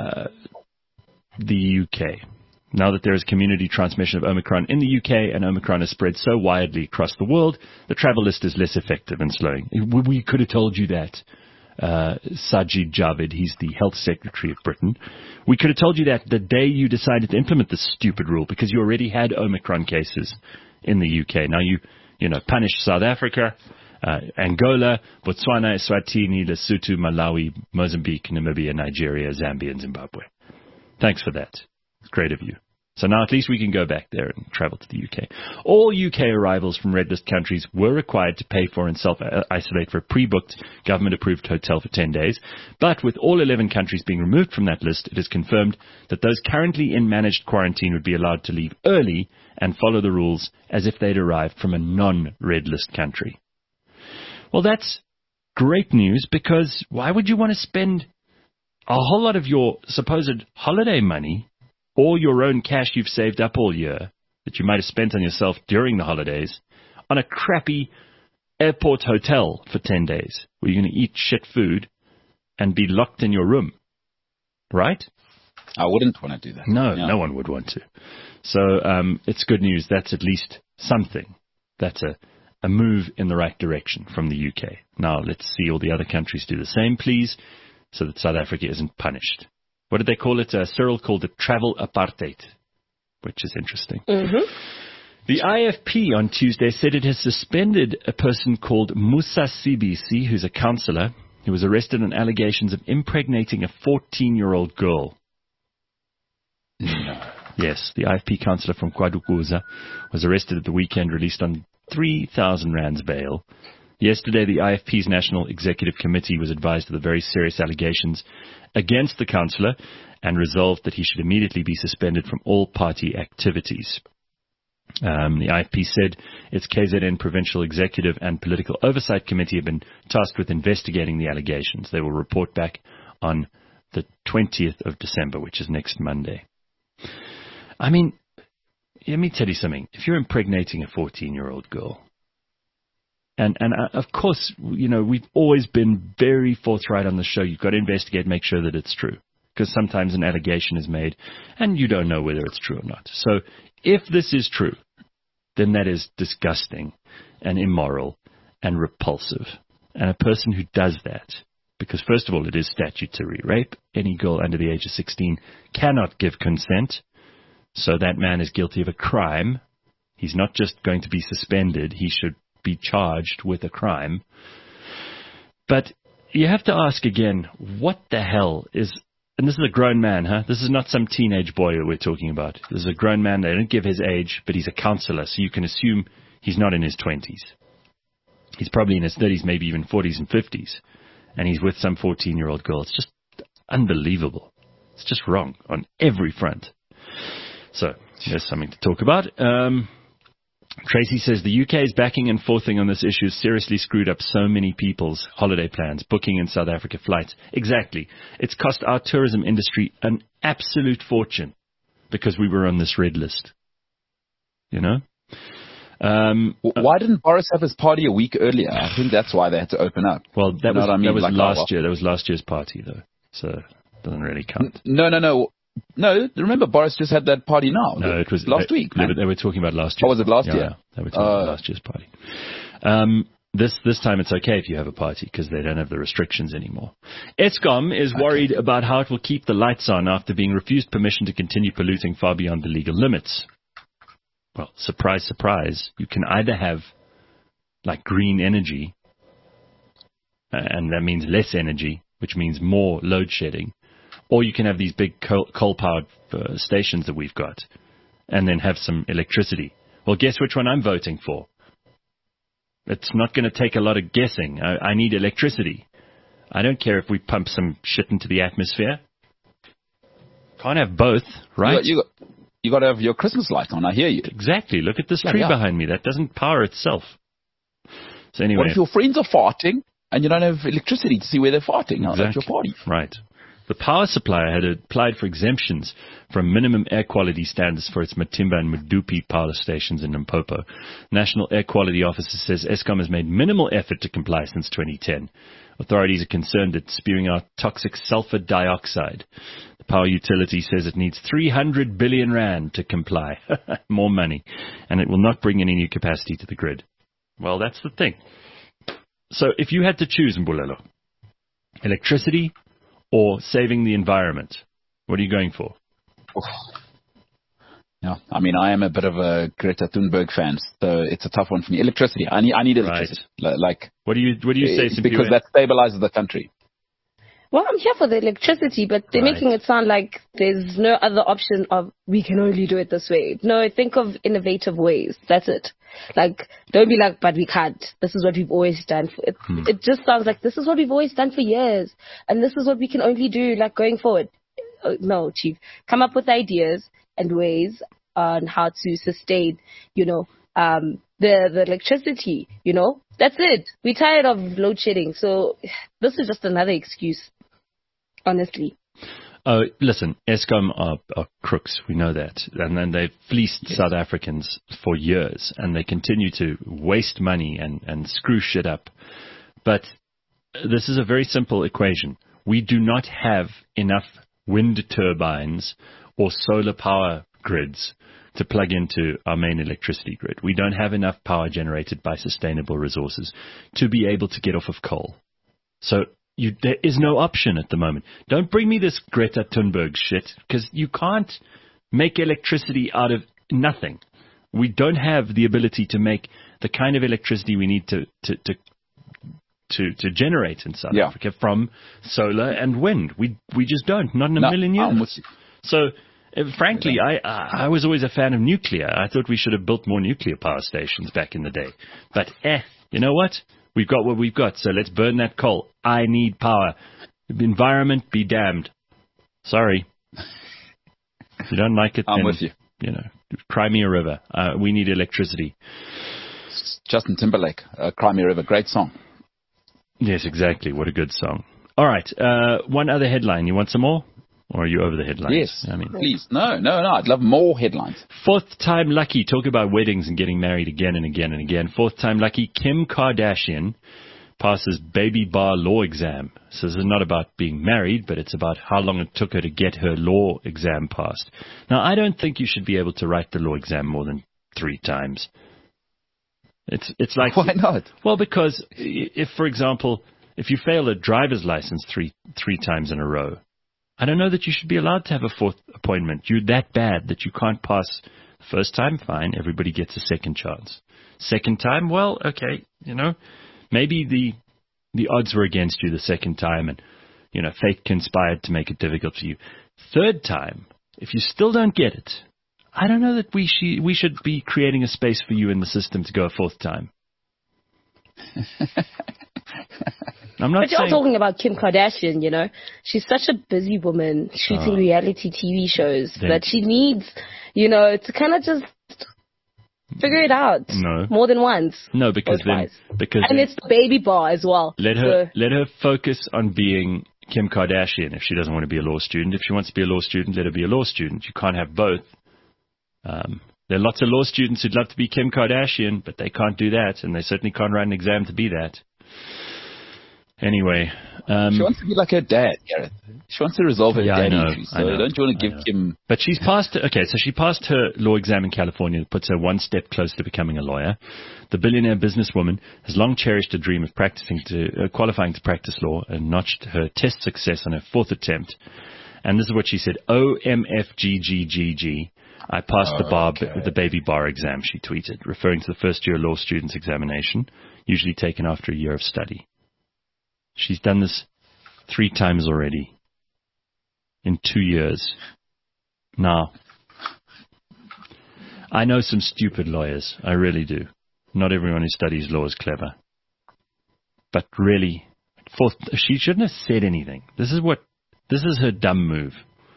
the UK. Now that there is community transmission of Omicron in the UK and Omicron has spread so widely across the world, the travel list is less effective in slowing. We could have told you that, Sajid Javid, he's the Health Secretary of Britain. We could have told you that the day you decided to implement this stupid rule, because you already had Omicron cases in the UK. Now you punish South Africa, Angola, Botswana, Eswatini, Lesotho, Malawi, Mozambique, Namibia, Nigeria, Zambia, and Zimbabwe. Thanks for that. It's great of you. So now at least we can go back there and travel to the UK. All UK arrivals from red list countries were required to pay for and self-isolate for a pre-booked, government-approved hotel for 10 days. But with all 11 countries being removed from that list, it is confirmed that those currently in managed quarantine would be allowed to leave early and follow the rules as if they'd arrived from a non-red list country. Well, that's great news, because why would you want to spend a whole lot of your supposed holiday money or your own cash you've saved up all year that you might have spent on yourself during the holidays on a crappy airport hotel for 10 days where you're going to eat shit food and be locked in your room? Right? I wouldn't want to do that. No, no one would want to. So it's good news. That's at least something. That's a move in the right direction from the UK. Now let's see all the other countries do the same, please, so that South Africa isn't punished. What did they call it? Cyril called it travel apartheid, which is interesting. Mm-hmm. The IFP on Tuesday said it has suspended a person called Musa Sibisi, who's a councillor, who was arrested on allegations of impregnating a 14-year-old girl. Yes, the IFP councillor from KwaDukuza was arrested at the weekend, released on 3,000 rands bail. Yesterday, the IFP's National Executive Committee was advised of the very serious allegations against the councillor and resolved that he should immediately be suspended from all party activities. The IFP said its KZN Provincial Executive and Political Oversight Committee have been tasked with investigating the allegations. They will report back on the 20th of December, which is next Monday. I mean, let me tell you something. If you're impregnating a 14-year-old girl, and of course, you know, we've always been very forthright on the show. You've got to investigate, make sure that it's true, because sometimes an allegation is made and you don't know whether it's true or not. So if this is true, then that is disgusting and immoral and repulsive. And a person who does that, because first of all, it is statutory rape. Any girl under the age of 16 cannot give consent. So that man is guilty of a crime. He's not just going to be suspended. He should be charged with a crime. But you have to ask again, what the hell is, and this is a grown man, huh? This is not some teenage boy that we're talking about. This is a grown man. They don't give his age, but he's a counsellor, so you can assume he's not in his 20s. He's probably in his 30s, maybe even 40s and 50s. And he's with some 14-year-old girl. It's just unbelievable. It's just wrong on every front. So there's something to talk about. Tracy says the UK is backing and forthing on this issue. Seriously screwed up so many people's holiday plans, booking in South Africa flights. Exactly. It's cost our tourism industry an absolute fortune because we were on this red list. You know? Why didn't Boris have his party a week earlier? I think that's why they had to open up. Well, that was last year. That was last year's party, though. So it doesn't really count. No, remember Boris just had that party now. No, it was last week. They were talking about last year. Oh, was it last year? Yeah, they were talking about last year's party. This time it's okay if you have a party because they don't have the restrictions anymore. Eskom is worried about how it will keep the lights on after being refused permission to continue polluting far beyond the legal limits. Well, surprise, surprise. You can either have like green energy, and that means less energy, which means more load shedding. Or you can have these big coal-powered stations that we've got and then have some electricity. Well, guess which one I'm voting for? It's not going to take a lot of guessing. I need electricity. I don't care if we pump some shit into the atmosphere. Can't have both, right? You got to have your Christmas light on. I hear you. Exactly. Look at this tree behind me. That doesn't power itself. So anyway. What if your friends are farting and you don't have electricity to see where they're farting? Now that's your party. Right. The power supplier had applied for exemptions from minimum air quality standards for its Matimba and Medupi power stations in Limpopo. National Air Quality Officer says Eskom has made minimal effort to comply since 2010. Authorities are concerned it's spewing out toxic sulfur dioxide. The power utility says it needs 300 billion rand to comply. More money. And it will not bring any new capacity to the grid. Well, that's the thing. So if you had to choose, Mbulelo, electricity or saving the environment, what are you going for? Yeah, I mean, I am a bit of a Greta Thunberg fan, so it's a tough one for me. Electricity. I need electricity. Right. Like, what do you say? Because that stabilizes the country. Well, I'm here for the electricity, but they're making it sound like there's no other option of we can only do it this way. No, think of innovative ways. That's it. Like, don't be like, but we can't. This is what we've always done. It just sounds like this is what we've always done for years, and this is what we can only do, like, going forward. No, Chief. Come up with ideas and ways on how to sustain, the electricity, That's it. We're tired of load shedding, so this is just another excuse. Honestly. Oh, listen, Eskom are crooks. We know that. And then they've fleeced South Africans for years, and they continue to waste money and screw shit up. But this is a very simple equation. We do not have enough wind turbines or solar power grids to plug into our main electricity grid. We don't have enough power generated by sustainable resources to be able to get off of coal. So there is no option at the moment. Don't bring me this Greta Thunberg shit, because you can't make electricity out of nothing. We don't have the ability to make the kind of electricity we need to generate in South Africa from solar and wind. We just don't. Not in a million years. So, frankly, I was always a fan of nuclear. I thought we should have built more nuclear power stations back in the day. But, you know what? We've got what we've got, so let's burn that coal. I need power. Environment be damned. Sorry. If you don't like it, I'm with you. Cry me a river. We need electricity. Justin Timberlake, Cry Me a River. Great song. Yes, exactly. What a good song. All right. One other headline. You want some more? Or are you over the headlines? Yes, please. No. I'd love more headlines. Fourth time lucky. Talk about weddings and getting married again and again and again. Fourth time lucky. Kim Kardashian passes baby bar law exam. So this is not about being married, but it's about how long it took her to get her law exam passed. Now, I don't think you should be able to write the law exam more than 3 times. It's like... Why not? Well, because if, for example, if you fail a driver's license three times in a row, I don't know that you should be allowed to have a fourth appointment. You're that bad that you can't pass the first time, fine. Everybody gets a second chance. Second time, well, okay, maybe the odds were against you the second time and, fate conspired to make it difficult for you. Third time, if you still don't get it, I don't know that we should be creating a space for you in the system to go a fourth time. But you're talking about Kim Kardashian, She's such a busy woman shooting reality TV shows that she needs, to kind of just figure it out more than once. No, because it's the baby bar as well. Let her focus on being Kim Kardashian if she doesn't want to be a law student. If she wants to be a law student, let her be a law student. You can't have both. There are lots of law students who'd love to be Kim Kardashian, but they can't do that, and they certainly can't write an exam to be that. Anyway. She wants to be like her dad, Gareth. She wants to resolve her daddy issues. So don't you want to give Kim... But she's passed... Okay, so she passed her law exam in California. That puts her one step closer to becoming a lawyer. The billionaire businesswoman has long cherished a dream of qualifying to practice law and notched her test success on her 4th attempt. And this is what she said. OMFGGGG. I passed the baby bar exam, she tweeted, referring to the first-year law student's examination, usually taken after a year of study. She's done this 3 times already in 2 years. Now, I know some stupid lawyers. I really do. Not everyone who studies law is clever. But really, she shouldn't have said anything. This is her dumb move.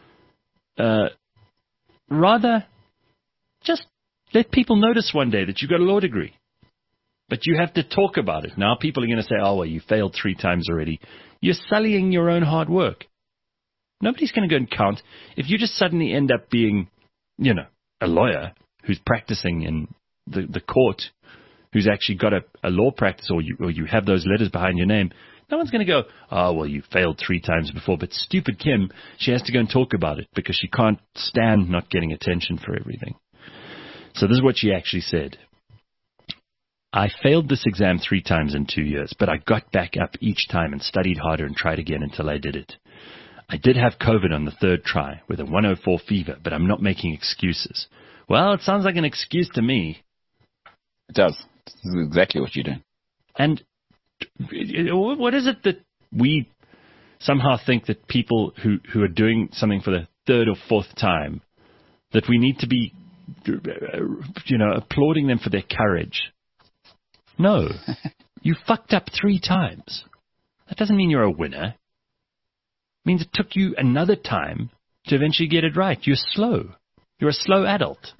Rather, just let people notice one day that you got a law degree. But you have to talk about it. Now people are going to say, oh, well, you failed 3 times already. You're sullying your own hard work. Nobody's going to go and count. If you just suddenly end up being, a lawyer who's practicing in the court, who's actually got a law practice, or you have those letters behind your name, no one's going to go, oh, well, you failed 3 times before. But stupid Kim, she has to go and talk about it because she can't stand not getting attention for everything. So this is what she actually said. I failed this exam 3 times in 2 years, but I got back up each time and studied harder and tried again until I did it. I did have COVID on the 3rd try with a 104 fever, but I'm not making excuses. Well, it sounds like an excuse to me. It does. This is exactly what you're doing. And what is it that we somehow think that people who are doing something for the third or fourth time, that we need to be, applauding them for their courage? No. You fucked up 3 times. That doesn't mean you're a winner. It means it took you another time to eventually get it right. You're slow. You're a slow adult.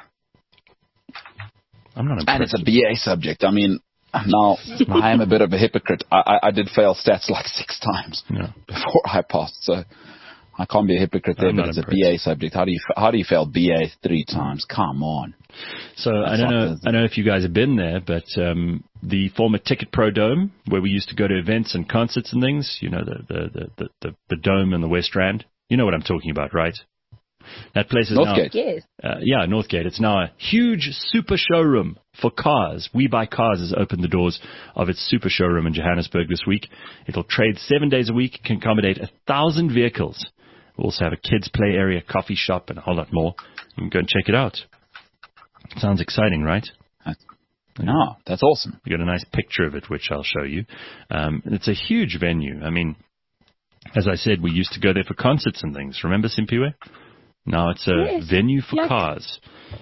I'm not impressed. And it's a BA subject. I mean, now I am a bit of a hypocrite. I did fail stats like 6 times before I passed, so I can't be a hypocrite there. But it's a BA subject. How do you fail BA 3 times? Come on. So I don't know if you guys have been there, but the former Ticket Pro Dome, where we used to go to events and concerts and things, the Dome in the West Rand. You know what I'm talking about, right? That place is Northgate. Now... Yes. Northgate. It's now a huge super showroom for cars. We Buy Cars has opened the doors of its super showroom in Johannesburg this week. It'll trade 7 days a week, can accommodate 1,000 vehicles. We'll also have a kids' play area, coffee shop, and a whole lot more. You can go and check it out. Sounds exciting, right? No, that's awesome. We got a nice picture of it, which I'll show you. It's a huge venue. I mean, as I said, we used to go there for concerts and things. Remember Simpiwe? Now it's a venue for cars.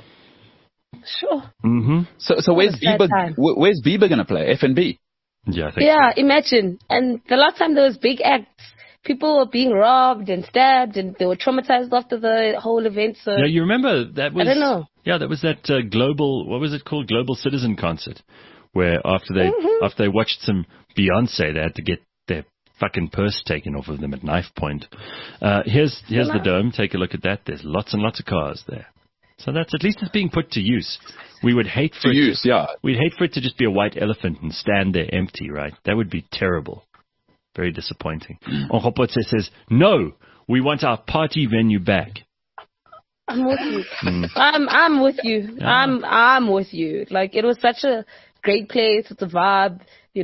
Sure. Mm-hmm. So where's Bieber? Where's Bieber going to play? FNB? Yeah, I think so. Imagine. And the last time there was big acts, people were being robbed and stabbed, and they were traumatized after the whole event. So yeah, you remember that was? I don't know. Yeah, that was that global. What was it called? Global Citizen concert, where after they watched some Beyonce, they had to get their fucking purse taken off of them at knife point. Here's the Dome. Take a look at that. There's lots and lots of cars there. So that's at least it's being put to use. We would hate for We'd hate for it to just be a white elephant and stand there empty, right? That would be terrible. Very disappointing. Onhopotse says, no, we want our party venue back. I'm with you. I'm with you. Yeah. I'm with you. Like, it was such a great place with the vibe,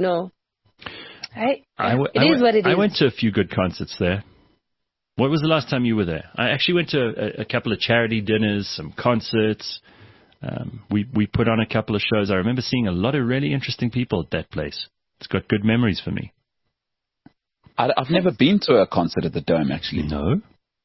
Right? It is what it is. I went to a few good concerts there. What was the last time you were there? I actually went to a couple of charity dinners, some concerts. We put on a couple of shows. I remember seeing a lot of really interesting people at that place. It's got good memories for me. I've never been to a concert at the Dome, actually. No?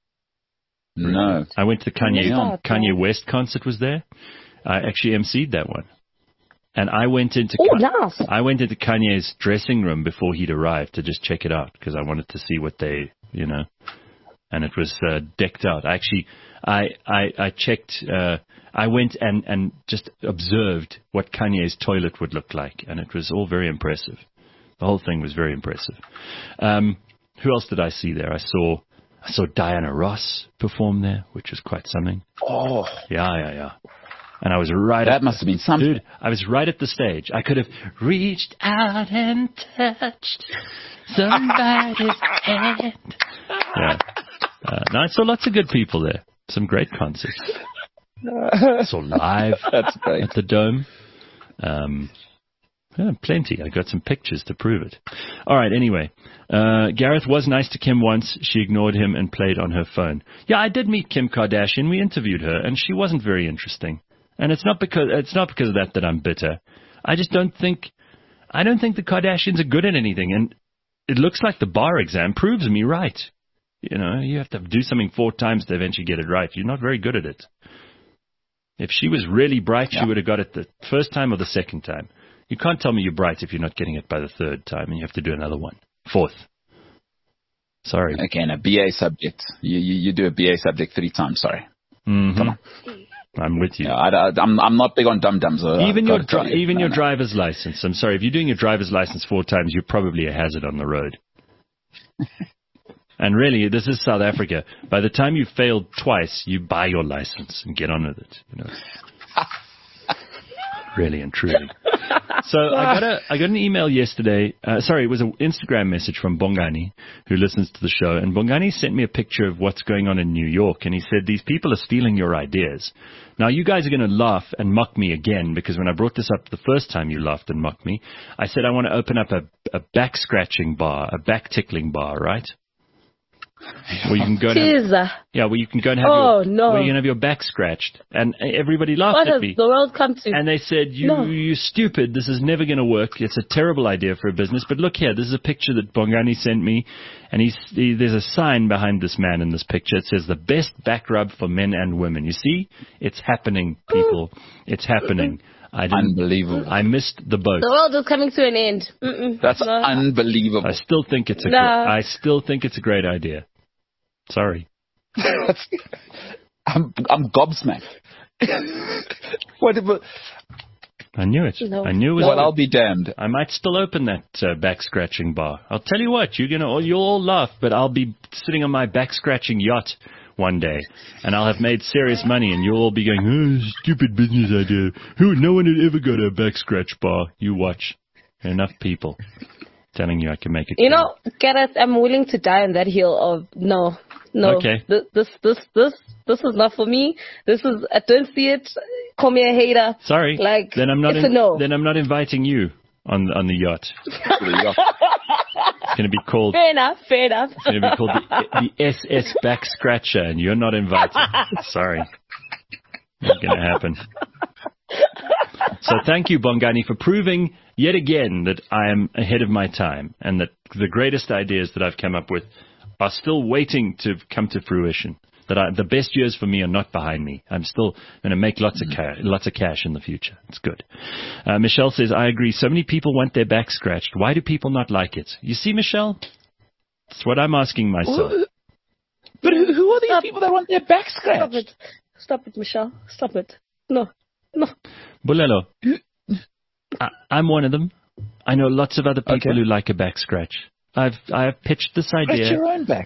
No. I went to Kanye West concert was there. I actually emceed that one. And I went into Kanye's dressing room before he'd arrived to just check it out because I wanted to see what they, and it was decked out. Actually, I checked, I went and just observed what Kanye's toilet would look like, and it was all very impressive. The whole thing was very impressive. Who else did I see there? I saw Diana Ross perform there, which was quite something. Oh. Yeah. And I was right That must have been something. Dude, I was right at the stage. I could have reached out and touched somebody's hand. Yeah. I saw lots of good people there. Some great concerts. I saw Live That's great. at the Dome. Plenty. I got some pictures to prove it. All right, anyway. Gareth was nice to Kim once. She ignored him and played on her phone. Yeah, I did meet Kim Kardashian. We interviewed her, and she wasn't very interesting. And it's not because of that I'm bitter. I don't think the Kardashians are good at anything. And it looks like the bar exam proves me right. You have to do something 4 times to eventually get it right. You're not very good at it. If she was really bright, she would have got it the first time or the second time. You can't tell me you're bright if you're not getting it by the 3rd time, and you have to do another one. 4th. Sorry. Again, a BA subject. You do a BA subject 3 times. Sorry. Mm-hmm. Come on. I'm with you. Yeah, I'm not big on dum-dums. Even your driver's license. I'm sorry. If you're doing your driver's license 4 times, you're probably a hazard on the road. And really, this is South Africa. By the time you've failed twice, you buy your license and get on with it. Really and truly. So I got an email yesterday. It was an Instagram message from Bongani, who listens to the show. And Bongani sent me a picture of what's going on in New York. And he said, these people are stealing your ideas. Now, you guys are going to laugh and mock me again, because when I brought this up the first time you laughed and mocked me, I said I want to open up a back-scratching bar, a back-tickling bar, right? where you can go and where you can go and have where you can have your back scratched. And everybody laughed at me. What has the world come to? And they said, you're stupid. This is never going to work. It's a terrible idea for a business. But look here, this is a picture that Bongani sent me. And there's a sign behind this man in this picture. It says, the best back rub for men and women. You see? It's happening, people. It's happening. Unbelievable. I missed the boat. The world is coming to an end. That's unbelievable. I still think it's a great idea. Sorry. I'm gobsmacked. What? I knew it. No. I knew it. Well, I'll be damned. I might still open that back scratching bar. I'll tell you what, you'll all laugh, but I'll be sitting on my back scratching yacht one day, and I'll have made serious money, and you'll all be going, oh, stupid business idea. No one had ever got a back scratch bar. You watch. Enough people telling you I can make it. Gareth, I'm willing to die on that hill of no. Okay. This is not for me. I don't see it. Call me a hater. Sorry. Then I'm not. It's a no. Then I'm not inviting you on the yacht. It's going to be called. Fair enough. It's going to be called the SS Back Scratcher, and you're not invited. Sorry. Not going to happen. So thank you, Bongani, for proving yet again that I am ahead of my time, and that the greatest ideas that I've come up with are still waiting to come to fruition. That the best years for me are not behind me. I'm still going to make lots of cash in the future. It's good. Michelle says, I agree. So many people want their back scratched. Why do people not like it? You see, Michelle? That's what I'm asking myself. But who are these people that want their back scratched? Stop it, Michelle. Stop it. No. Bulelo, I'm one of them. I know lots of other people who like a back scratch. I have pitched this idea. Scratch your own back.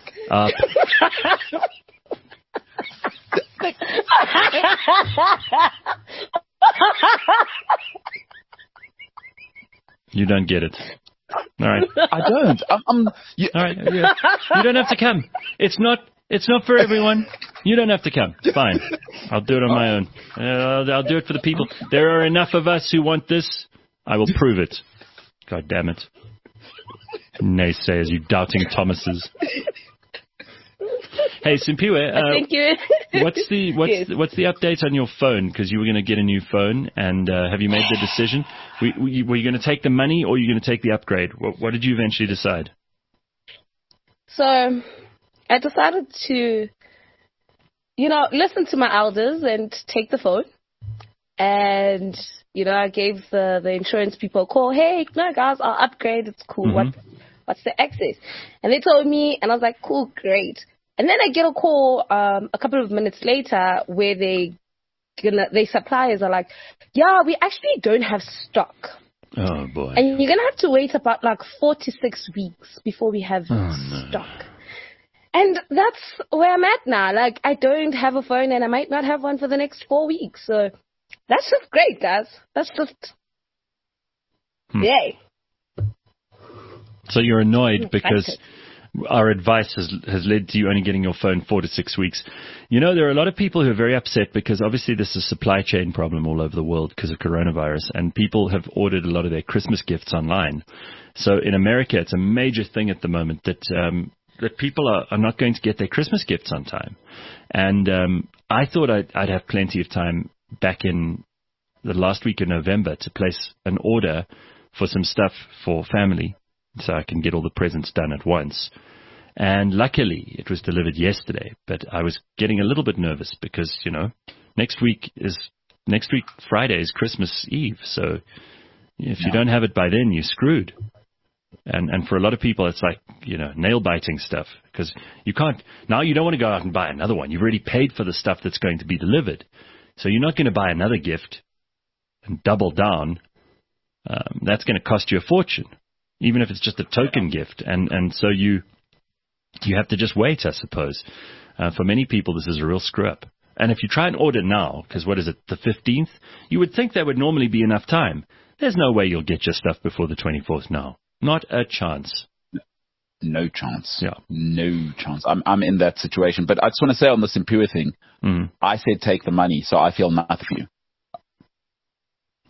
You don't get it. All right. I don't. All right. You don't have to come. It's not for everyone. You don't have to come. Fine. I'll do it on my own. I'll do it for the people. There are enough of us who want this. I will prove it. God damn it. Naysayers, you doubting Thomases. Hey, Simpiwe, thank you. what's the update on your phone? Because you were going to get a new phone, and have you made the decision? Were you going to take the money, or were you going to take the upgrade? What did you eventually decide? So I decided to, listen to my elders and take the phone. And, I gave the insurance people a call. Hey, no, guys, I'll upgrade. It's cool. Mm-hmm. What's the access? And they told me, and I was like, cool, great. And then I get a call a couple of minutes later where their suppliers are like, yeah, we actually don't have stock. Oh, boy. And you're going to have to wait about 4 to 6 weeks before we have stock. And that's where I'm at now. I don't have a phone, and I might not have one for the next 4 weeks. So that's just great, guys. That's just yay. So you're annoyed because our advice has led to you only getting your phone 4 to 6 weeks. There are a lot of people who are very upset because obviously this is a supply chain problem all over the world because of coronavirus, and people have ordered a lot of their Christmas gifts online. So in America, it's a major thing at the moment that people are not going to get their Christmas gifts on time. And I thought I'd have plenty of time back in the last week of November to place an order for some stuff for family, so I can get all the presents done at once. And luckily, it was delivered yesterday. But I was getting a little bit nervous because, next week Friday is Christmas Eve. So if you don't have it by then, you're screwed. And for a lot of people, it's like, nail-biting stuff. Because you don't want to go out and buy another one. You've already paid for the stuff that's going to be delivered. So you're not going to buy another gift and double down. That's going to cost you a fortune, even if it's just a token gift. And so you have to just wait, I suppose. For many people, this is a real screw-up. And if you try and order now, because what is it, the 15th? You would think that would normally be enough time. There's no way you'll get your stuff before the 24th now. Not a chance. No chance. Yeah. No chance. I'm in that situation. But I just want to say on the Simpiwe thing, I said take the money, so I feel nothing for you.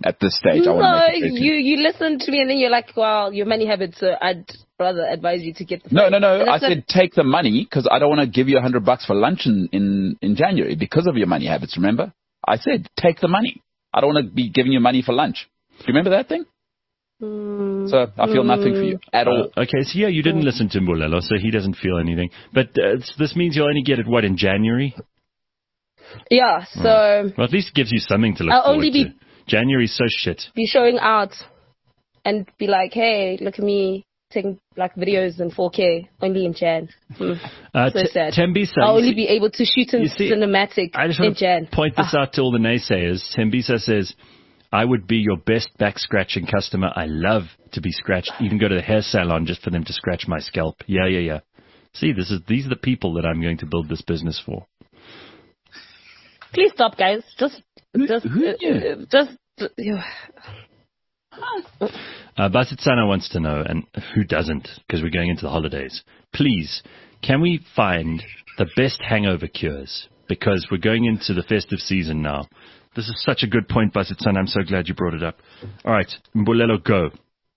at this stage. No, you listen to me and then you're like, well, your money habits, I'd rather advise you to get the No. I said take the money because I don't want to give you $100 for lunch in January because of your money habits, remember? I said take the money. I don't want to be giving you money for lunch. Do you remember that thing? So I feel nothing for you at all. Okay, so you didn't listen to Mbulelo, so he doesn't feel anything. But this means you'll only get it, in January? Yeah, so... Well, at least it gives you something to look forward to. January's so shit. Be showing out and be like, hey, look at me taking videos in 4K only in Jan. So sad. Tembisa, I'll only be able to shoot in cinematic I just in Jan. Point this out to all the naysayers. Tembisa says, I would be your best back scratching customer. I love to be scratched. Even go to the hair salon just for them to scratch my scalp. Yeah. See, these are the people that I'm going to build this business for. Please stop, guys. Basitsana wants to know, and who doesn't, because we're going into the holidays. Please, can we find the best hangover cures? Because we're going into the festive season now. This is such a good point, Basitsana. I'm so glad you brought it up. All right, Mbulelo, go.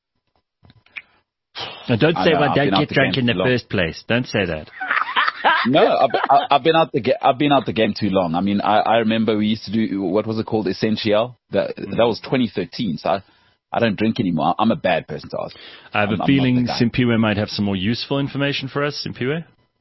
Now, don't say, don't get drunk in the first place. Don't say that. No, I've been out the game too long. I mean, I remember we used to do, what was it called, Essential? That was 2013, so I don't drink anymore. I'm a bad person to ask. I have a feeling Simpiwe might have some more useful information for us. Simpiwe?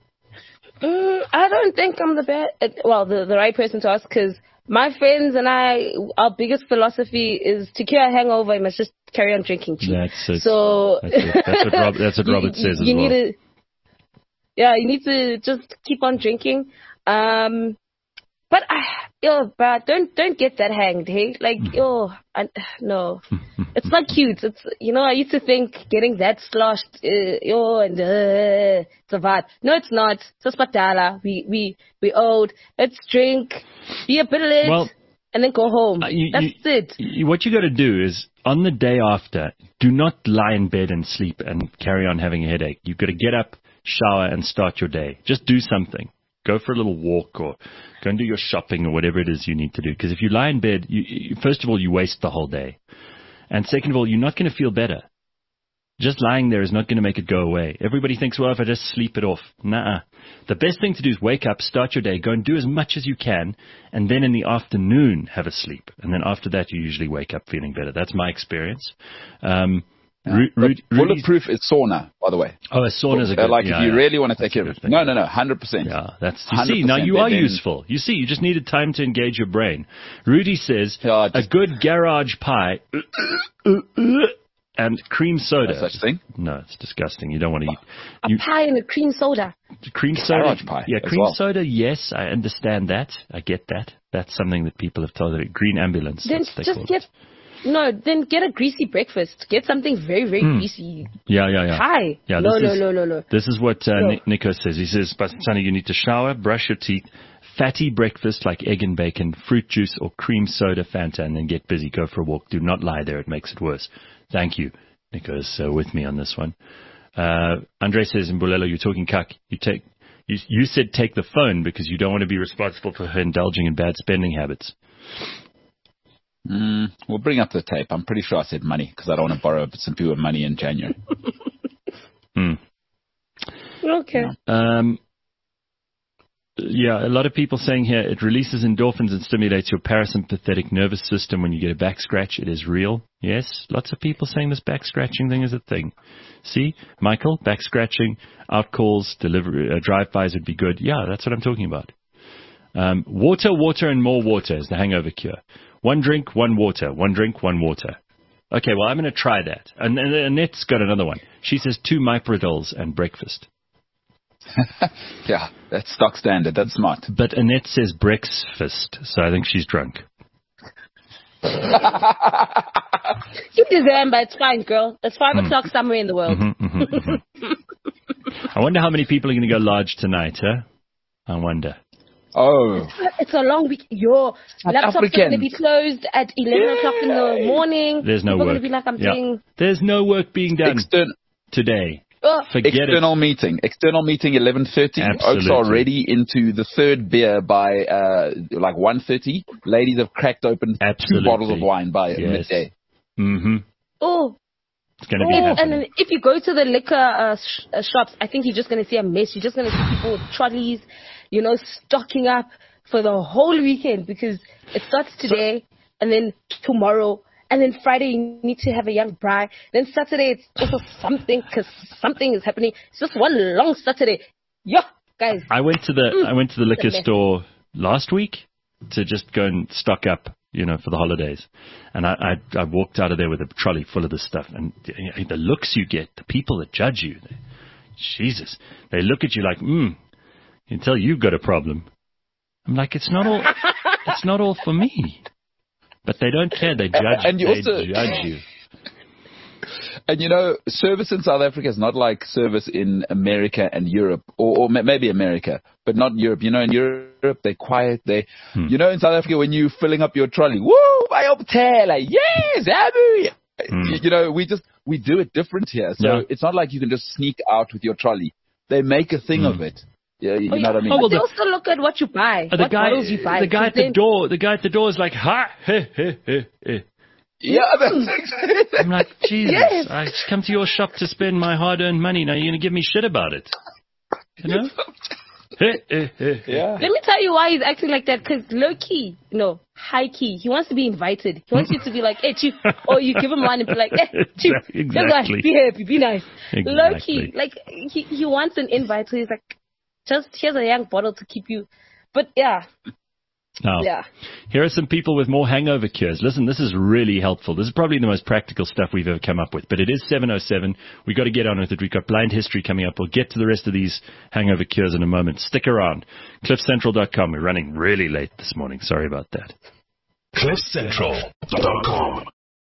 I don't think I'm the right person to ask, because my friends and I, our biggest philosophy is to cure a hangover, you must just carry on drinking. That's it. So that's what Robert says as well. You need to just keep on drinking. But don't get that hanged, hey? No. It's not cute. It's, I used to think getting that sloshed, it's a vibe. No, it's not. It's patala. We old. Let's drink, be a bit lit, and then go home. That's it. What you got to do is, on the day after, do not lie in bed and sleep and carry on having a headache. You've got to get up, shower, and start your day. Just do something. Go for a little walk or go and do your shopping or whatever it is you need to do. Because if you lie in bed, first of all, you waste the whole day. And second of all, you're not going to feel better. Just lying there is not going to make it go away. Everybody thinks, well, if I just sleep it off. Nuh-uh. The best thing to do is wake up, start your day, go and do as much as you can, and then in the afternoon have a sleep. And then after that, you usually wake up feeling better. That's my experience. Bulletproof is sauna, by the way. Oh, a sauna is a good... if you really want to take care of it. No, 100%. Yeah, you see, now you are useful. You see, you just needed time to engage your brain. Rudy says, a good garage pie and cream soda. No such thing? No, it's disgusting. You don't want to eat... A pie and a cream soda. Cream soda? Garage pie. Yeah, cream soda, yes, I understand that. I get that. That's something that people have told me. Green ambulance. Then then get a greasy breakfast. Get something very, very greasy. Yeah. Pie. Yeah, no. This is what Nico says. He says, Basitsana, you need to shower, brush your teeth, fatty breakfast like egg and bacon, fruit juice or cream soda, Fanta, and then get busy. Go for a walk. Do not lie there. It makes it worse. Thank you. Nico is with me on this one. Andre says, Mbulelo, you're talking cuck. You said take the phone because you don't want to be responsible for her indulging in bad spending habits. We'll bring up the tape. I'm pretty sure I said money because I don't want to borrow some people money in January. Okay. Yeah, a lot of people saying here it releases endorphins and stimulates your parasympathetic nervous system when you get a back scratch. It is real. Yes, lots of people saying this back scratching thing is a thing. See, Michael, back scratching, out calls, delivery, drive-bys would be good. Yeah, that's what I'm talking about. Water, and more water is the hangover cure. 1 drink, 1 water. 1 drink, 1 water. Okay, well, I'm going to try that. And Annette's got another one. She says 2 Myprodols and breakfast. Yeah, that's stock standard. That's smart. But Annette says breakfast, so I think she's drunk. You deserve, but it's fine, girl. It's 5 o'clock somewhere in the world. I wonder how many people are going to go large tonight, huh? I wonder. Oh. It's a long week. Your laptops are going to be closed at 11 o'clock in the morning. There's no work. Going to be like, I'm doing... There's no work being done today. External meeting, 11:30. Oaks are already into the third beer by like 1:30. Ladies have cracked open 2 bottles of wine by midday. Mm-hmm. Oh. It's going to be happening. And then if you go to the liquor shops, I think you're just going to see a mess. You're just going to see people with trolleys, stocking up for the whole weekend, because it starts today and then tomorrow. And then Friday, you need to have a young bride. Then Saturday, it's also something, because something is happening. It's just one long Saturday. Yeah, guys. I went to the liquor store last week to just go and stock up, for the holidays. And I walked out of there with a trolley full of this stuff. And the looks you get, the people that judge you, Jesus, they look at you like, you can tell you've got a problem. I'm like, it's not all for me. But they don't care. They judge. And you judge you. And service in South Africa is not like service in America and Europe, or maybe America, but not Europe. In Europe they're quiet. In South Africa, when you're filling up your trolley, woo, my hotel, yes, Abu. We do it different here. So it's not like you can just sneak out with your trolley. They make a thing of it. Yeah, you know what I mean? But they also look at what you buy, what bottles you buy. The guy at the door is like, ha, he. Yeah, that's exactly. I'm like, Jesus, yes. I come to your shop to spend my hard-earned money. Now you're going to give me shit about it. Yeah. Let me tell you why he's acting like that, because low-key, high-key, he wants to be invited. He wants you to be like, hey, chief, or you give him one and be like, hey, chief, exactly. Be happy, be nice. Exactly. Low-key, like, he wants an invite, so he's like, just here's a young bottle to keep you. But yeah. Now, here are some people with more hangover cures. Listen, this is really helpful. This is probably the most practical stuff we've ever come up with. But it is 7:07. We've got to get on with it. We've got blind history coming up. We'll get to the rest of these hangover cures in a moment. Stick around. CliffCentral.com. We're running really late this morning. Sorry about that. CliffCentral.com